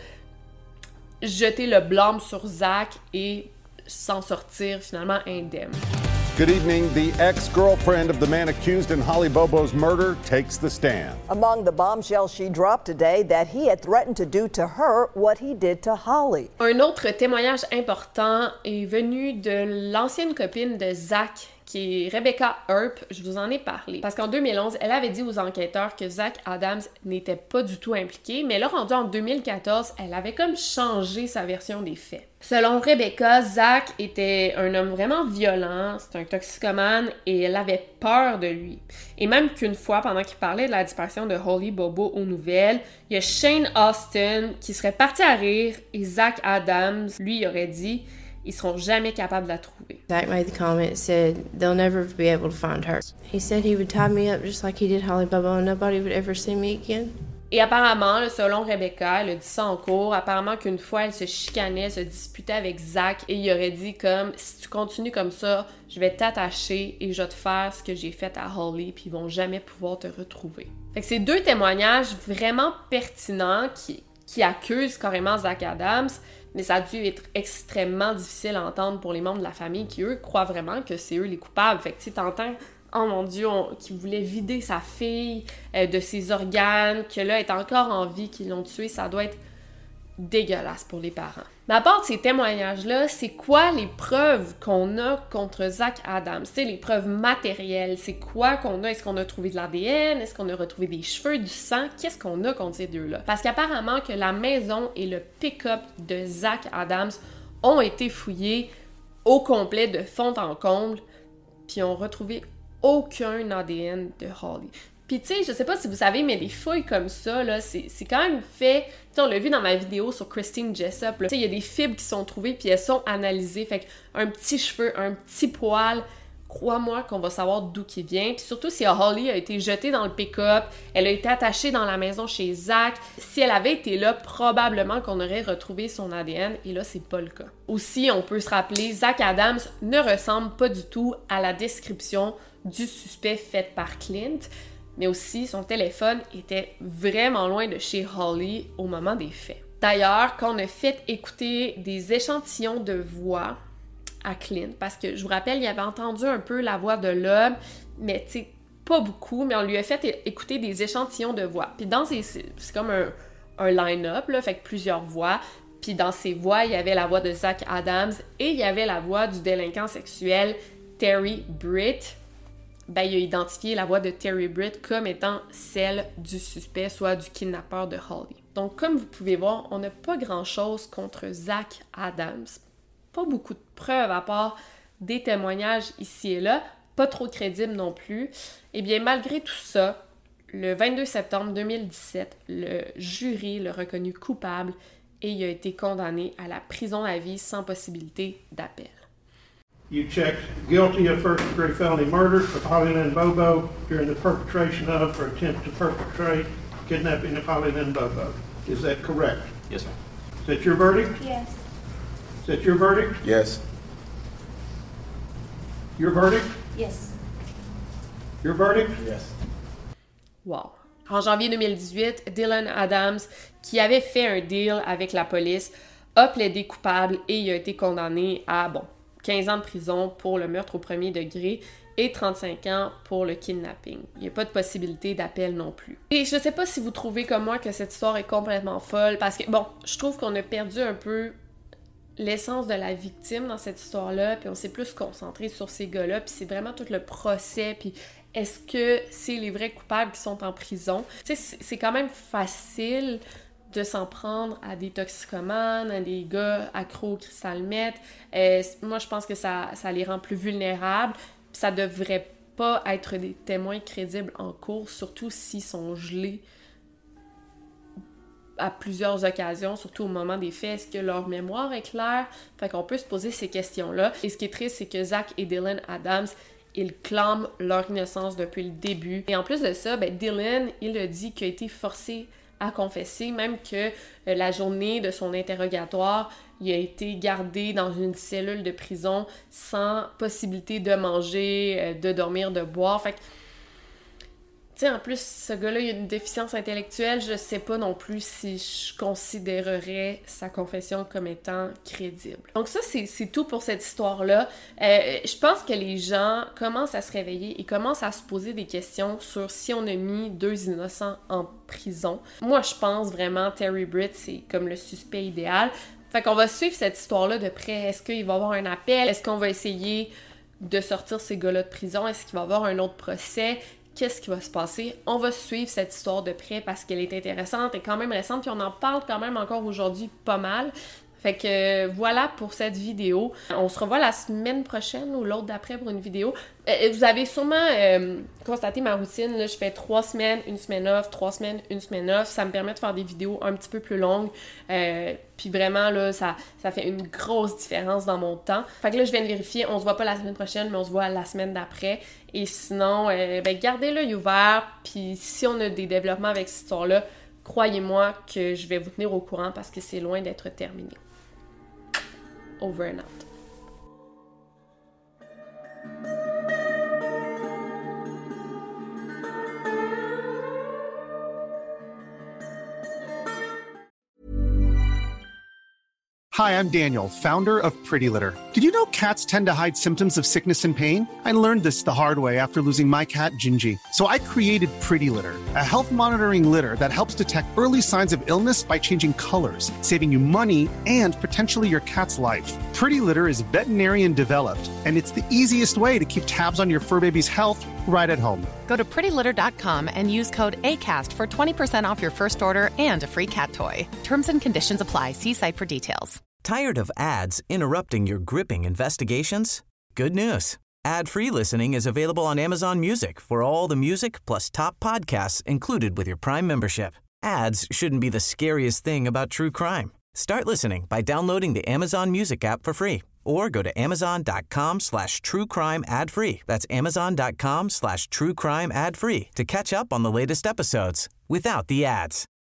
H: jeter le blâme sur Zach et s'en sortir finalement indemne.
V: Good evening. The ex-girlfriend of the man accused in Holly Bobo's murder takes the stand.
E: Among the bombshells she dropped today, that he had threatened to do to her what he did to Holly.
H: Un autre témoignage important est venu de l'ancienne copine de Zach, qui est Rebecca Earp. Je vous en ai parlé. Parce qu'en deux mille onze, elle avait dit aux enquêteurs que Zach Adams n'était pas du tout impliqué, mais là, rendu en deux mille quatorze, elle avait comme changé sa version des faits. Selon Rebecca, Zach était un homme vraiment violent, c'est un toxicomane, et elle avait peur de lui. Et même qu'une fois, pendant qu'il parlait de la disparition de Holly Bobo aux nouvelles, il y a Shane Austin qui serait parti à rire, et Zach Adams, lui, aurait dit... Ils seront jamais capables de la trouver.
F: Zach made the comment, said they'll never be able to find her. He said he would tie me up just like he did Holly Bobo and nobody would ever see me again.
H: Et apparemment, selon Rebecca, elle a dit ça en cours, apparemment qu'une fois, elle se chicanait, se disputait avec Zach et il aurait dit comme, si tu continues comme ça, je vais t'attacher et je vais te faire ce que j'ai fait à Holly puis ils vont jamais pouvoir te retrouver. Fait que c'est deux témoignages vraiment pertinents qui, qui accusent carrément Zach Adams. Mais ça a dû être extrêmement difficile à entendre pour les membres de la famille qui, eux, croient vraiment que c'est eux les coupables. Fait que, tu sais, t'entends, oh mon Dieu, on, qu'ils voulaient vider sa fille euh, de ses organes, que là, elle est encore en vie, qu'ils l'ont tuée, ça doit être dégueulasse pour les parents. Mais à part de ces témoignages-là, c'est quoi les preuves qu'on a contre Zach Adams? Tu sais, les preuves matérielles, c'est quoi qu'on a? Est-ce qu'on a trouvé de l'A D N? Est-ce qu'on a retrouvé des cheveux, du sang? Qu'est-ce qu'on a contre ces deux-là? Parce qu'apparemment que la maison et le pick-up de Zach Adams ont été fouillés au complet de fond en comble, puis ont retrouvé aucun A D N de Holly. Puis tu sais, je sais pas si vous savez, mais des fouilles comme ça, là, c'est, c'est quand même fait... Tu sais, on l'a vu dans ma vidéo sur Christine Jessup, tu sais, il y a des fibres qui sont trouvées puis elles sont analysées. Fait qu'un petit cheveu, un petit poil, crois-moi qu'on va savoir d'où qui vient. Puis surtout si Holly a été jetée dans le pick-up, elle a été attachée dans la maison chez Zach. Si elle avait été là, probablement qu'on aurait retrouvé son A D N. Et là, c'est pas le cas. Aussi, on peut se rappeler, Zach Adams ne ressemble pas du tout à la description du suspect faite par Clint. Mais aussi, son téléphone était vraiment loin de chez Holly au moment des faits. D'ailleurs, quand on a fait écouter des échantillons de voix à Clint, parce que je vous rappelle, il avait entendu un peu la voix de l'homme, mais tu sais, pas beaucoup, mais on lui a fait écouter des échantillons de voix. Puis dans ces... c'est comme un, un line-up, là, fait que plusieurs voix. Puis dans ces voix, il y avait la voix de Zach Adams et il y avait la voix du délinquant sexuel Terry Britt. Ben, il a identifié la voix de Terry Britt comme étant celle du suspect, soit du kidnappeur de Holly. Donc, comme vous pouvez voir, on n'a pas grand-chose contre Zach Adams. Pas beaucoup de preuves à part des témoignages ici et là, pas trop crédibles non plus. Et bien, malgré tout ça, le vingt-deux septembre deux mille dix-sept, le jury l'a reconnu coupable et il a été condamné à la prison à vie sans possibilité d'appel.
D: You checked guilty of first-degree felony murder of Holly Lynn Bobo during the perpetration of or attempt to perpetrate kidnapping of Holly Lynn Bobo. Is that correct?
M: Yes, sir.
D: Is that your verdict?
J: Yes.
D: Is that your verdict?
M: Yes.
D: Your verdict?
J: Yes.
D: Your verdict?
M: Yes.
H: Wow. En janvier deux mille dix-huit, Dylan Adams, qui avait fait un deal avec la police, a plaidé coupable et il a été condamné à, bon, quinze ans de prison pour le meurtre au premier degré et trente-cinq ans pour le kidnapping. Il n'y a pas de possibilité d'appel non plus. Et je sais pas si vous trouvez comme moi que cette histoire est complètement folle, parce que, bon, je trouve qu'on a perdu un peu l'essence de la victime dans cette histoire-là, puis on s'est plus concentré sur ces gars-là, puis c'est vraiment tout le procès, puis est-ce que c'est les vrais coupables qui sont en prison? Tu sais, c'est quand même facile de s'en prendre à des toxicomanes, à des gars accros au cristal meth. Euh, moi, je pense que ça, ça les rend plus vulnérables. Ça devrait pas être des témoins crédibles en cours, surtout s'ils sont gelés à plusieurs occasions, surtout au moment des faits. Est-ce que leur mémoire est claire? Fait qu'on peut se poser ces questions-là. Et ce qui est triste, c'est que Zach et Dylan Adams, ils clament leur innocence depuis le début. Et en plus de ça, ben Dylan, il a dit qu'il a été forcé à confesser, même que euh, la journée de son interrogatoire, il a été gardé dans une cellule de prison sans possibilité de manger, euh, de dormir, de boire. Fait que, tu sais, en plus, ce gars-là, il a une déficience intellectuelle. Je sais pas non plus si je considérerais sa confession comme étant crédible. Donc ça, c'est, c'est tout pour cette histoire-là. Euh, je pense que les gens commencent à se réveiller et commencent à se poser des questions sur si on a mis deux innocents en prison. Moi, je pense vraiment Terry Britt, c'est comme le suspect idéal. Fait qu'on va suivre cette histoire-là de près. Est-ce qu'il va y avoir un appel? Est-ce qu'on va essayer de sortir ces gars-là de prison? Est-ce qu'il va y avoir un autre procès? Qu'est-ce qui va se passer? On va suivre cette histoire de près parce qu'elle est intéressante et quand même récente, puis on en parle quand même encore aujourd'hui pas mal. Fait que voilà pour cette vidéo. On se revoit la semaine prochaine ou l'autre d'après pour une vidéo. Euh, vous avez sûrement euh, constaté ma routine. Là, je fais trois semaines, une semaine off, trois semaines, une semaine off. Ça me permet de faire des vidéos un petit peu plus longues. Euh, Puis vraiment, là, ça, ça fait une grosse différence dans mon temps. Fait que là, je viens de vérifier. On se voit pas la semaine prochaine, mais on se voit la semaine d'après. Et sinon, euh, ben, gardez l'œil ouvert. Puis si on a des développements avec cette histoire-là, croyez-moi que je vais vous tenir au courant parce que c'est loin d'être terminé. Over and out.
G: Hi, I'm Daniel, founder of Pretty Litter. Did you know cats tend to hide symptoms of sickness and pain? I learned this the hard way after losing my cat, Gingy. So I created Pretty Litter, a health monitoring litter that helps detect early signs of illness by changing colors, saving you money and potentially your cat's life. Pretty Litter is veterinarian developed, and it's the easiest way to keep tabs on your fur baby's health right at home.
S: Go to pretty litter dot com and use code ACAST for twenty percent off your first order and a free cat toy. Terms and conditions apply. See site for details.
A: Tired of ads interrupting your gripping investigations? Good news. Ad-free listening is available on Amazon Music for all the music plus top podcasts included with your Prime membership. Ads shouldn't be the scariest thing about true crime. Start listening by downloading the Amazon Music app for free or go to amazon.com slash true crime ad free. That's amazon.com slash true crime ad free to catch up on the latest episodes without the ads.